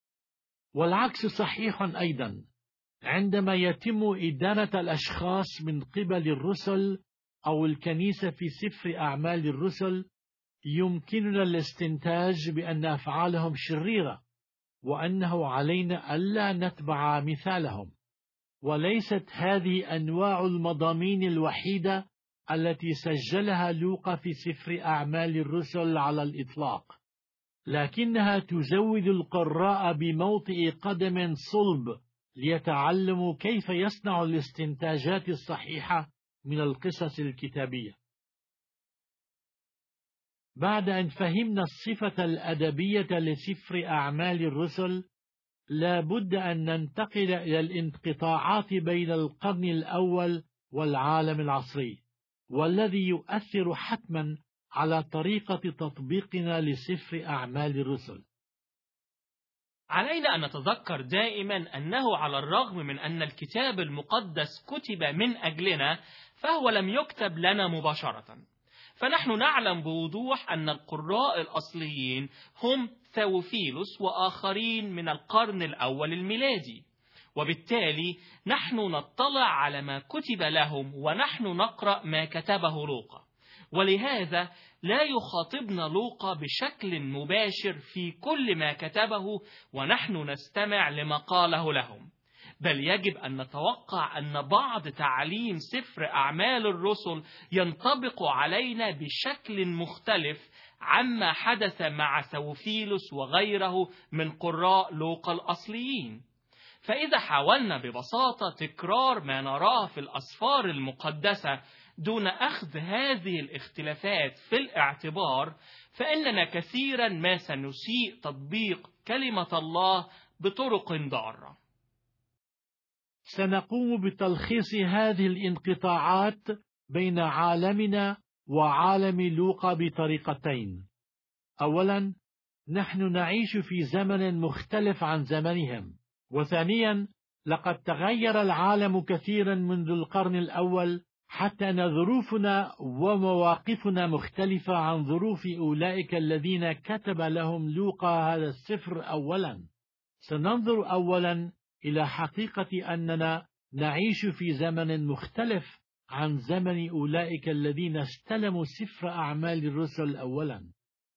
والعكس صحيح أيضا. عندما يتم إدانة الأشخاص من قبل الرسل أو الكنيسة في سفر أعمال الرسل، يمكننا الاستنتاج بأن أفعالهم شريرة، وأنه علينا ألا نتبع مثالهم. وليست هذه أنواع المضامين الوحيدة التي سجلها لوقا في سفر أعمال الرسل على الإطلاق، لكنها تزود القراء بموطئ قدم صلب ليتعلموا كيف يصنع الاستنتاجات الصحيحة من القصص الكتابية. بعد أن فهمنا الصفة الأدبية لسفر أعمال الرسل، لا بد أن ننتقل إلى الانقطاعات بين القرن الأول والعالم العصري، والذي يؤثر حتما على طريقة تطبيقنا لسفر أعمال الرسل. علينا أن نتذكر دائما أنه على الرغم من أن الكتاب المقدس كتب من أجلنا، فهو لم يكتب لنا مباشرة. فنحن نعلم بوضوح أن القراء الأصليين هم ثوفيلوس وآخرين من القرن الأول الميلادي، وبالتالي نحن نطلع على ما كتب لهم ونحن نقرأ ما كتبه لوقا. ولهذا لا يخاطبنا لوقا بشكل مباشر في كل ما كتبه ونحن نستمع لما قاله لهم، بل يجب أن نتوقع أن بعض تعليم سفر أعمال الرسل ينطبق علينا بشكل مختلف عما حدث مع ثوفيلوس وغيره من قراء لوقا الأصليين. فإذا حاولنا ببساطة تكرار ما نراه في الأسفار المقدسة دون أخذ هذه الاختلافات في الاعتبار، فإننا كثيرا ما سنسيء تطبيق كلمة الله بطرق ضارة. سنقوم بتلخيص هذه الانقطاعات بين عالمنا وعالم لوقا بطريقتين. أولا، نحن نعيش في زمن مختلف عن زمنهم، وثانيا، لقد تغير العالم كثيرا منذ القرن الأول حتى أن ظروفنا ومواقفنا مختلفة عن ظروف أولئك الذين كتب لهم لوقا هذا السفر. أولا سننظر أولا إلى حقيقة أننا نعيش في زمن مختلف عن زمن أولئك الذين استلموا سفر أعمال الرسل. أولا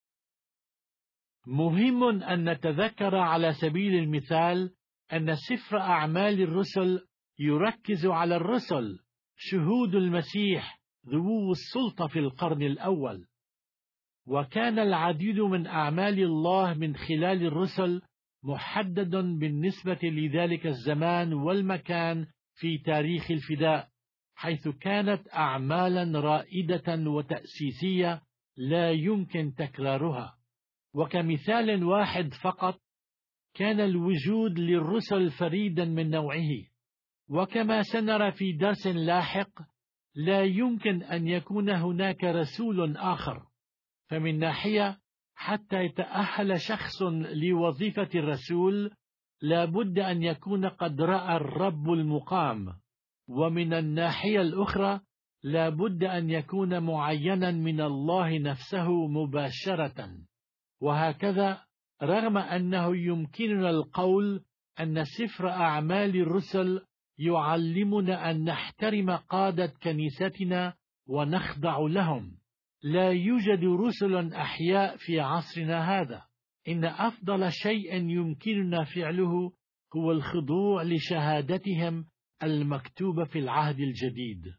مهم أن نتذكر على سبيل المثال أن سفر أعمال الرسل يركز على الرسل شهود المسيح ذوو السلطة في القرن الأول، وكان العديد من أعمال الله من خلال الرسل محدد بالنسبة لذلك الزمان والمكان في تاريخ الفداء، حيث كانت أعمالا رائدة وتأسيسية لا يمكن تكرارها. وكمثال واحد فقط، كان الوجود للرسل فريدا من نوعه، وكما سنرى في درس لاحق لا يمكن أن يكون هناك رسول آخر. فمن ناحية حتى يتأهل شخص لوظيفة الرسول لا بد أن يكون قد رأى الرب المقام، ومن الناحية الأخرى لا بد أن يكون معينا من الله نفسه مباشرة. وهكذا رغم أنه يمكننا القول أن سفر أعمال الرسل يعلمنا أن نحترم قادة كنيستنا ونخضع لهم، لا يوجد رسل أحياء في عصرنا هذا. إن أفضل شيء يمكننا فعله هو الخضوع لشهادتهم المكتوبة في العهد الجديد.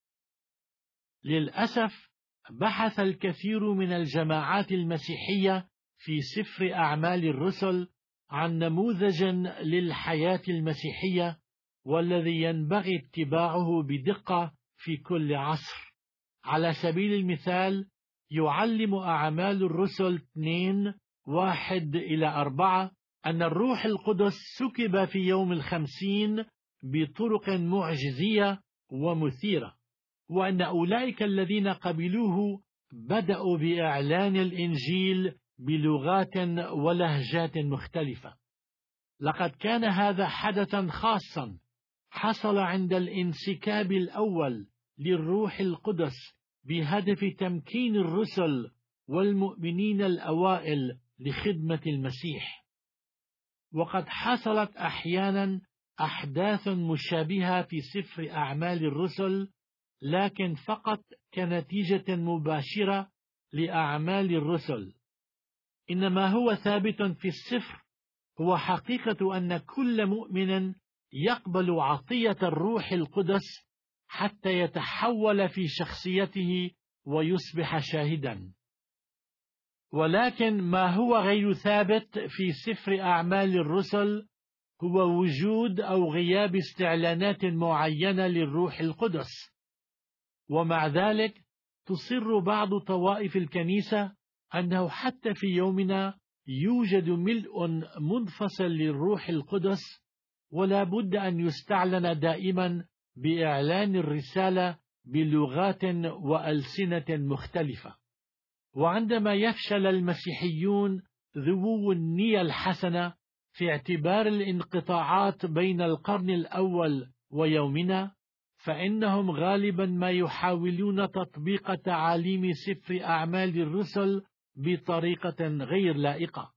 للأسف بحث الكثير من الجماعات المسيحية في سفر أعمال الرسل عن نموذج للحياة المسيحية والذي ينبغي اتباعه بدقة في كل عصر. على سبيل المثال يعلم أعمال الرسل اثنين واحد إلى أربعة أن الروح القدس سكب في يوم الخمسين بطرق معجزية ومثيرة، وأن أولئك الذين قبلوه بدأوا بإعلان الإنجيل بلغات ولهجات مختلفة. لقد كان هذا حدثا خاصا حصل عند الانسكاب الأول للروح القدس بهدف تمكين الرسل والمؤمنين الأوائل لخدمة المسيح. وقد حصلت أحيانا أحداث مشابهة في سفر أعمال الرسل، لكن فقط كنتيجة مباشرة لأعمال الرسل. إنما هو ثابت في السفر هو حقيقة أن كل مؤمن يقبل عطية الروح القدس حتى يتحول في شخصيته ويصبح شاهدا. ولكن ما هو غير ثابت في سفر أعمال الرسل هو وجود أو غياب استعلانات معينة للروح القدس. ومع ذلك تصر بعض طوائف الكنيسة أنه حتى في يومنا يوجد ملء منفصل للروح القدس، ولا بد أن يستعلن دائما بإعلان الرسالة بلغات وألسنة مختلفة. وعندما يفشل المسيحيون ذوو النية الحسنة في اعتبار الانقطاعات بين القرن الأول ويومنا، فإنهم غالبا ما يحاولون تطبيق تعاليم سفر أعمال الرسل بطريقة غير لائقة.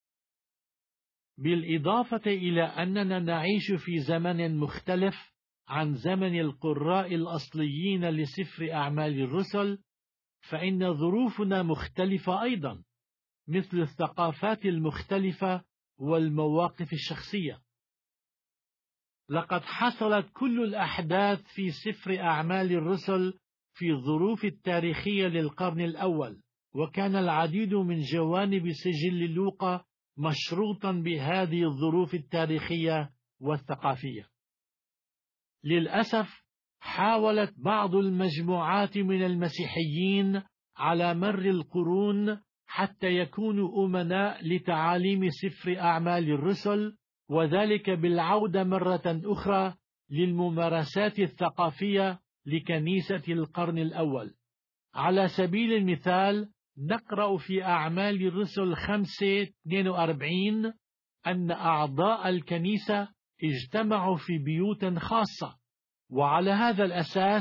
بالإضافة إلى أننا نعيش في زمن مختلف عن زمن القراء الأصليين لسفر أعمال الرسل، فإن ظروفنا مختلفة أيضا، مثل الثقافات المختلفة والمواقف الشخصية. لقد حصلت كل الأحداث في سفر أعمال الرسل في الظروف التاريخية للقرن الأول، وكان العديد من جوانب سجل لوقا مشروطا بهذه الظروف التاريخية والثقافية. للأسف حاولت بعض المجموعات من المسيحيين على مر القرون حتى يكونوا أمناء لتعاليم سفر أعمال الرسل، وذلك بالعودة مرة أخرى للممارسات الثقافية لكنيسة القرن الأول. على سبيل المثال نقرأ في أعمال الرسل خمسة اثنين وأربعين أن أعضاء الكنيسة اجتمعوا في بيوت خاصة، وعلى هذا الأساس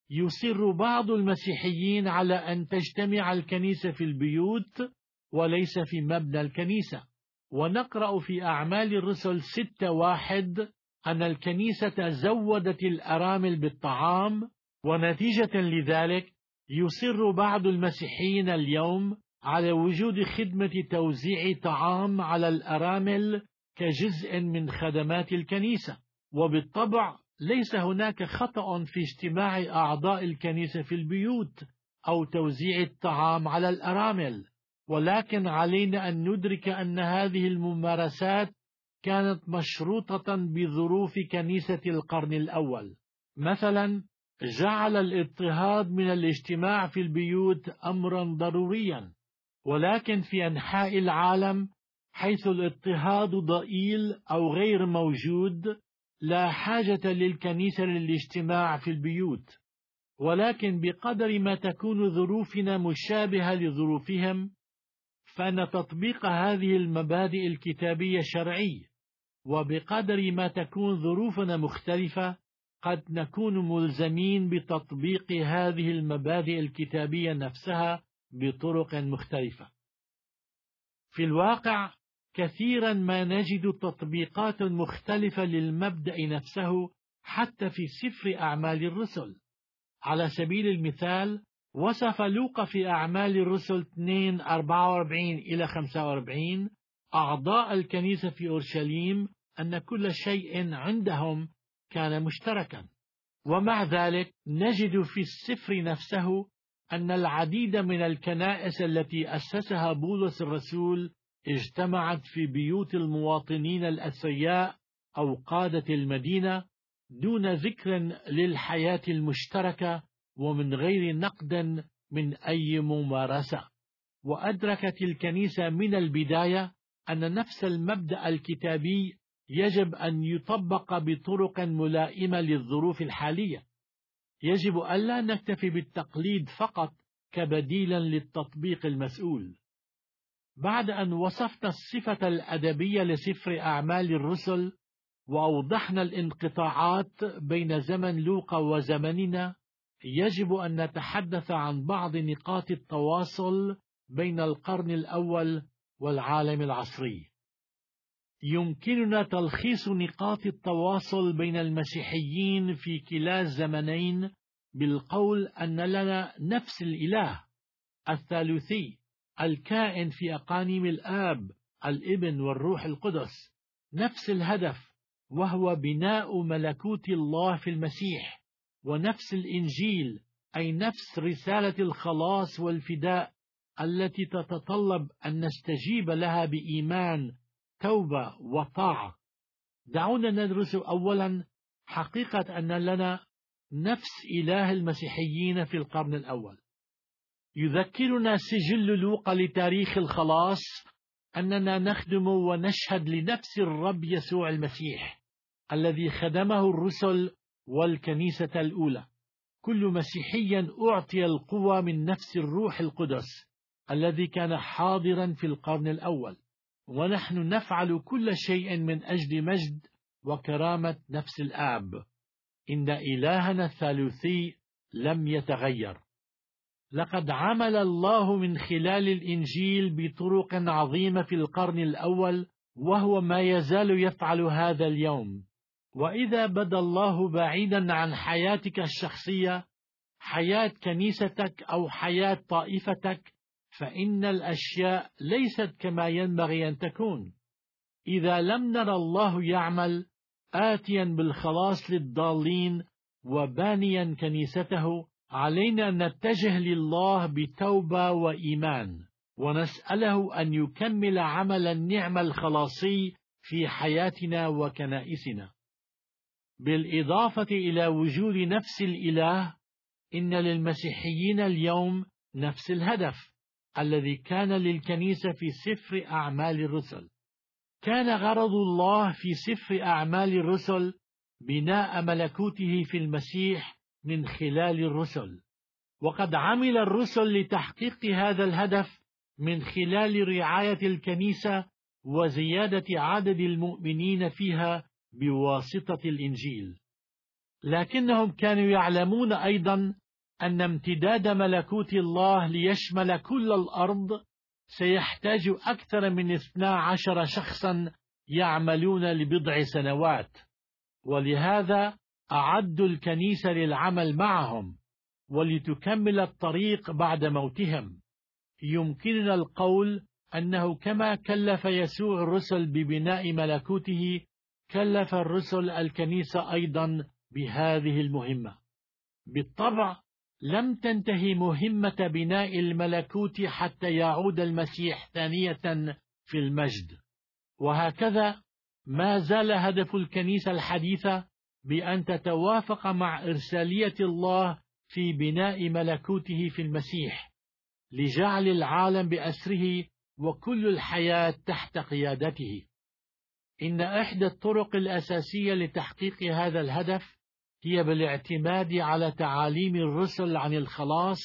يصر بعض المسيحيين على أن تجتمع الكنيسة في البيوت وليس في مبنى الكنيسة، ونقرأ في أعمال الرسل ستة واحد أن الكنيسة زودت الأرامل بالطعام، ونتيجة لذلك يصر بعض المسيحيين اليوم على وجود خدمة توزيع طعام على الأرامل كجزء من خدمات الكنيسة. وبالطبع ليس هناك خطأ في اجتماع أعضاء الكنيسة في البيوت أو توزيع الطعام على الأرامل، ولكن علينا أن ندرك أن هذه الممارسات كانت مشروطة بظروف كنيسة القرن الأول. مثلا جعل الاضطهاد من الاجتماع في البيوت أمرا ضروريا، ولكن في أنحاء العالم حيث الاضطهاد ضئيل أو غير موجود لا حاجة للكنيسة للاجتماع في البيوت. ولكن بقدر ما تكون ظروفنا مشابهة لظروفهم فإن تطبيق هذه المبادئ الكتابية شرعي، وبقدر ما تكون ظروفنا مختلفة قد نكون ملزمين بتطبيق هذه المبادئ الكتابية نفسها بطرق مختلفة. في الواقع كثيرا ما نجد تطبيقات مختلفة للمبدأ نفسه حتى في سفر أعمال الرسل. على سبيل المثال وصف لوقا في أعمال الرسل اثنين أربعة وأربعين إلى خمسة وأربعين أعضاء الكنيسة في أورشليم أن كل شيء عندهم كان مشتركا، ومع ذلك نجد في السفر نفسه أن العديد من الكنائس التي أسسها بولس الرسول اجتمعت في بيوت المواطنين الأثرياء أو قادة المدينة دون ذكر للحياة المشتركة ومن غير نقد من أي ممارسة. وأدركت الكنيسة من البداية أن نفس المبدأ الكتابي يجب أن يطبق بطرق ملائمة للظروف الحالية. يجب ألا نكتفي بالتقليد فقط كبديلا للتطبيق المسؤول. بعد أن وصفنا الصفة الأدبية لسفر أعمال الرسل وأوضحنا الانقطاعات بين زمن لوقا وزمننا، يجب أن نتحدث عن بعض نقاط التواصل بين القرن الأول والعالم العصري. يمكننا تلخيص نقاط التواصل بين المسيحيين في كلا الزمنين بالقول أن لنا نفس الإله الثالوثي الكائن في أقانيم الآب الابن والروح القدس، نفس الهدف وهو بناء ملكوت الله في المسيح، ونفس الإنجيل أي نفس رسالة الخلاص والفداء التي تتطلب أن نستجيب لها بإيمان توبة وطاعة. دعونا ندرس أولا حقيقة أن لنا نفس إله المسيحيين في القرن الأول. يذكرنا سجل لوقا لتاريخ الخلاص أننا نخدم ونشهد لنفس الرب يسوع المسيح الذي خدمه الرسل والكنيسة الأولى. كل مسيحي أعطي القوة من نفس الروح القدس الذي كان حاضرا في القرن الأول، ونحن نفعل كل شيء من أجل مجد وكرامة نفس الآب. إن إلهنا الثالوثي لم يتغير. لقد عمل الله من خلال الإنجيل بطرق عظيمة في القرن الأول، وهو ما يزال يفعل هذا اليوم. وإذا بدا الله بعيدا عن حياتك الشخصية، حياة كنيستك أو حياة طائفتك، فإن الأشياء ليست كما ينبغي أن تكون. إذا لم نرى الله يعمل آتيا بالخلاص للضالين وبانيا كنيسته، علينا أن نتجه لله بتوبة وإيمان ونسأله أن يكمل عمل النعمة الخلاصي في حياتنا وكنائسنا. بالإضافة إلى وجود نفس الإله، إن للمسيحيين اليوم نفس الهدف الذي كان للكنيسة في سفر أعمال الرسل. كان غرض الله في سفر أعمال الرسل بناء ملكوته في المسيح من خلال الرسل، وقد عمل الرسل لتحقيق هذا الهدف من خلال رعاية الكنيسة وزيادة عدد المؤمنين فيها بواسطة الإنجيل. لكنهم كانوا يعلمون أيضا أن امتداد ملكوت الله ليشمل كل الأرض سيحتاج أكثر من اثنا عشر شخصا يعملون لبضع سنوات، ولهذا أعدوا الكنيسة للعمل معهم ولتكمل الطريق بعد موتهم. يمكننا القول أنه كما كلف يسوع الرسل ببناء ملكوته، كلف الرسل الكنيسة أيضا بهذه المهمة. بالطبع لم تنتهي مهمة بناء الملكوت حتى يعود المسيح ثانية في المجد، وهكذا ما زال هدف الكنيسة الحديثة بأن تتوافق مع إرسالية الله في بناء ملكوته في المسيح، لجعل العالم بأسره وكل الحياة تحت قيادته. إن إحدى الطرق الأساسية لتحقيق هذا الهدف هي بالاعتماد على تعاليم الرسل عن الخلاص،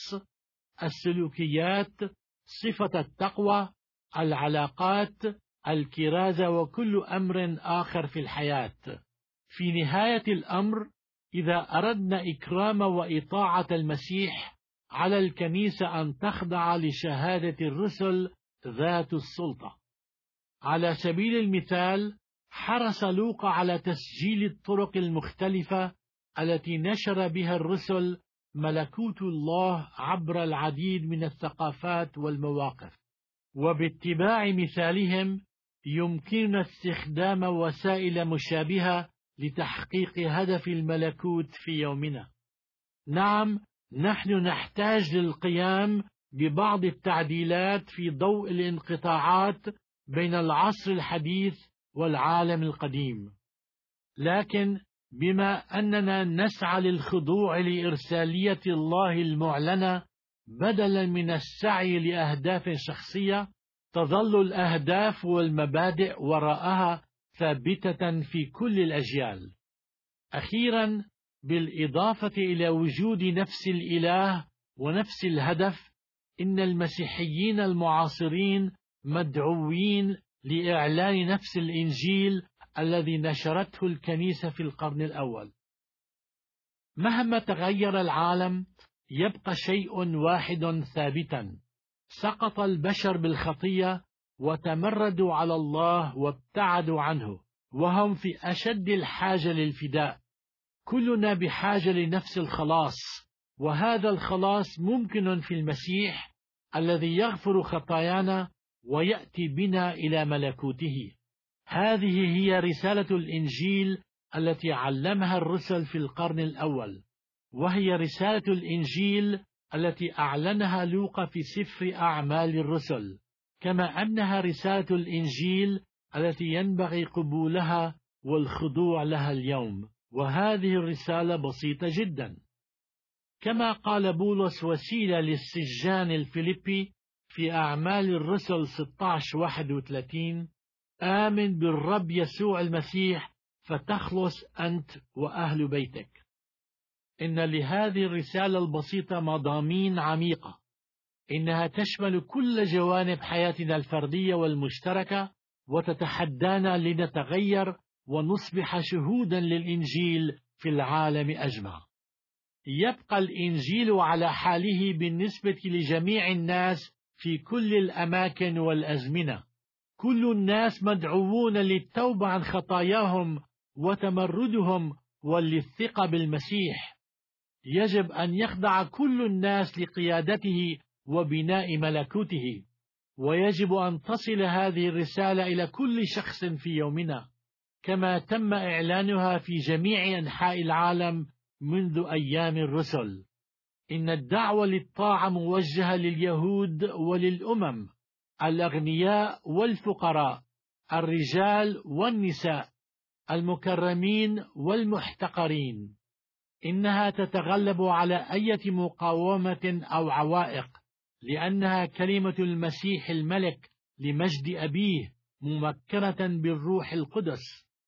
السلوكيات، صفة التقوى، العلاقات، الكرازة وكل أمر آخر في الحياة. في نهاية الأمر، إذا أردنا إكرام وإطاعة المسيح، على الكنيسة أن تخضع لشهادة الرسل ذات السلطة. على سبيل المثال، حرص لوقا على تسجيل الطرق المختلفة التي نشر بها الرسل ملكوت الله عبر العديد من الثقافات والمواقف، وباتباع مثالهم يمكننا استخدام وسائل مشابهة لتحقيق هدف الملكوت في يومنا. نعم، نحن نحتاج للقيام ببعض التعديلات في ضوء الانقطاعات بين العصر الحديث والعالم القديم، لكن بما أننا نسعى للخضوع لإرسالية الله المعلنة بدلا من السعي لأهداف شخصية، تظل الأهداف والمبادئ وراءها ثابتة في كل الأجيال. أخيرا، بالإضافة إلى وجود نفس الإله ونفس الهدف، إن المسيحيين المعاصرين مدعوين لإعلان نفس الإنجيل الذي نشرته الكنيسة في القرن الأول. مهما تغير العالم، يبقى شيء واحد ثابتا: سقط البشر بالخطية وتمردوا على الله وابتعدوا عنه، وهم في أشد الحاجة للفداء. كلنا بحاجة لنفس الخلاص، وهذا الخلاص ممكن في المسيح الذي يغفر خطايانا ويأتي بنا إلى ملكوته. هذه هي رسالة الإنجيل التي علمها الرسل في القرن الأول، وهي رسالة الإنجيل التي أعلنها لوقا في سفر أعمال الرسل، كما أنها رسالة الإنجيل التي ينبغي قبولها والخضوع لها اليوم. وهذه الرسالة بسيطة جدا، كما قال بولس وسيلة للسجان الفيليبي في أعمال الرسل ستة عشر واحد وثلاثين: آمن بالرب يسوع المسيح فتخلص أنت وأهل بيتك. إن لهذه الرسالة البسيطة مضامين عميقة، إنها تشمل كل جوانب حياتنا الفردية والمشتركة، وتتحدانا لنتغير ونصبح شهودا للإنجيل في العالم أجمع. يبقى الإنجيل على حاله بالنسبة لجميع الناس في كل الأماكن والأزمنة. كل الناس مدعوون للتوبة عن خطاياهم وتمردهم وللثقة بالمسيح. يجب أن يخضع كل الناس لقيادته وبناء ملكوته، ويجب أن تصل هذه الرسالة إلى كل شخص في يومنا، كما تم إعلانها في جميع أنحاء العالم منذ أيام الرسل. إن الدعوة للطاعة موجهة لليهود وللأمم، الأغنياء والفقراء، الرجال والنساء، المكرمين والمحتقرين. إنها تتغلب على أي مقاومة أو عوائق، لأنها كلمة المسيح الملك لمجد أبيه ممكنة بالروح القدس.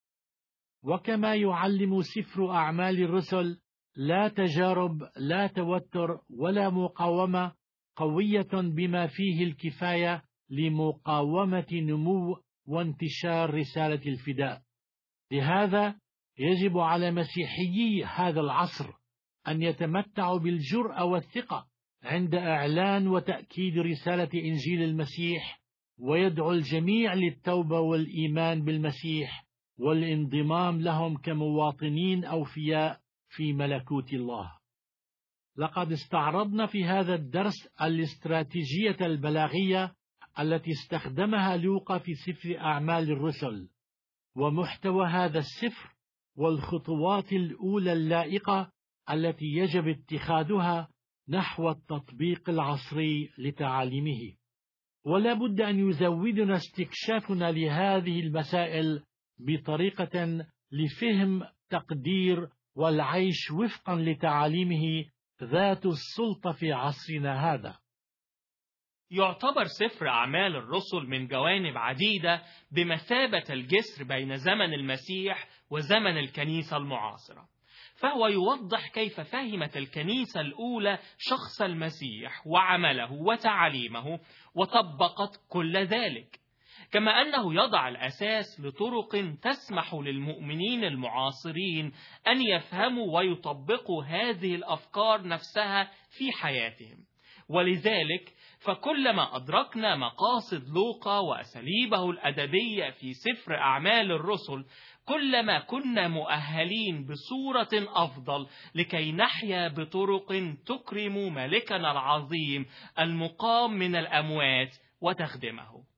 وكما يعلم سفر أعمال الرسل، لا تجارب، لا توتر ولا مقاومة قوية بما فيه الكفاية لمقاومة نمو وانتشار رسالة الفداء. لهذا يجب على مسيحيي هذا العصر أن يتمتعوا بالجرأة والثقة عند إعلان وتأكيد رسالة إنجيل المسيح، ويدعو الجميع للتوبة والإيمان بالمسيح والانضمام لهم كمواطنين أوفياء في ملكوت الله. لقد استعرضنا في هذا الدرس الاستراتيجية البلاغية التي استخدمها لوقا في سفر أعمال الرسل، ومحتوى هذا السفر والخطوات الأولى اللائقة التي يجب اتخاذها نحو التطبيق العصري لتعاليمه. ولا بد أن يزودنا استكشافنا لهذه المسائل بطريقة لفهم، تقدير والعيش وفقا لتعاليمه ذات السلطة في عصرنا هذا. يعتبر سفر أعمال الرسل من جوانب عديدة بمثابة الجسر بين زمن المسيح وزمن الكنيسة المعاصرة، فهو يوضح كيف فهمت الكنيسة الأولى شخص المسيح وعمله وتعاليمه وطبقت كل ذلك، كما أنه يضع الأساس لطرق تسمح للمؤمنين المعاصرين أن يفهموا ويطبقوا هذه الأفكار نفسها في حياتهم. ولذلك فكلما أدركنا مقاصد لوقا وأساليبه الأدبية في سفر أعمال الرسل، كلما كنا مؤهلين بصورة أفضل لكي نحيا بطرق تكرم ملكنا العظيم المقام من الأموات وتخدمه.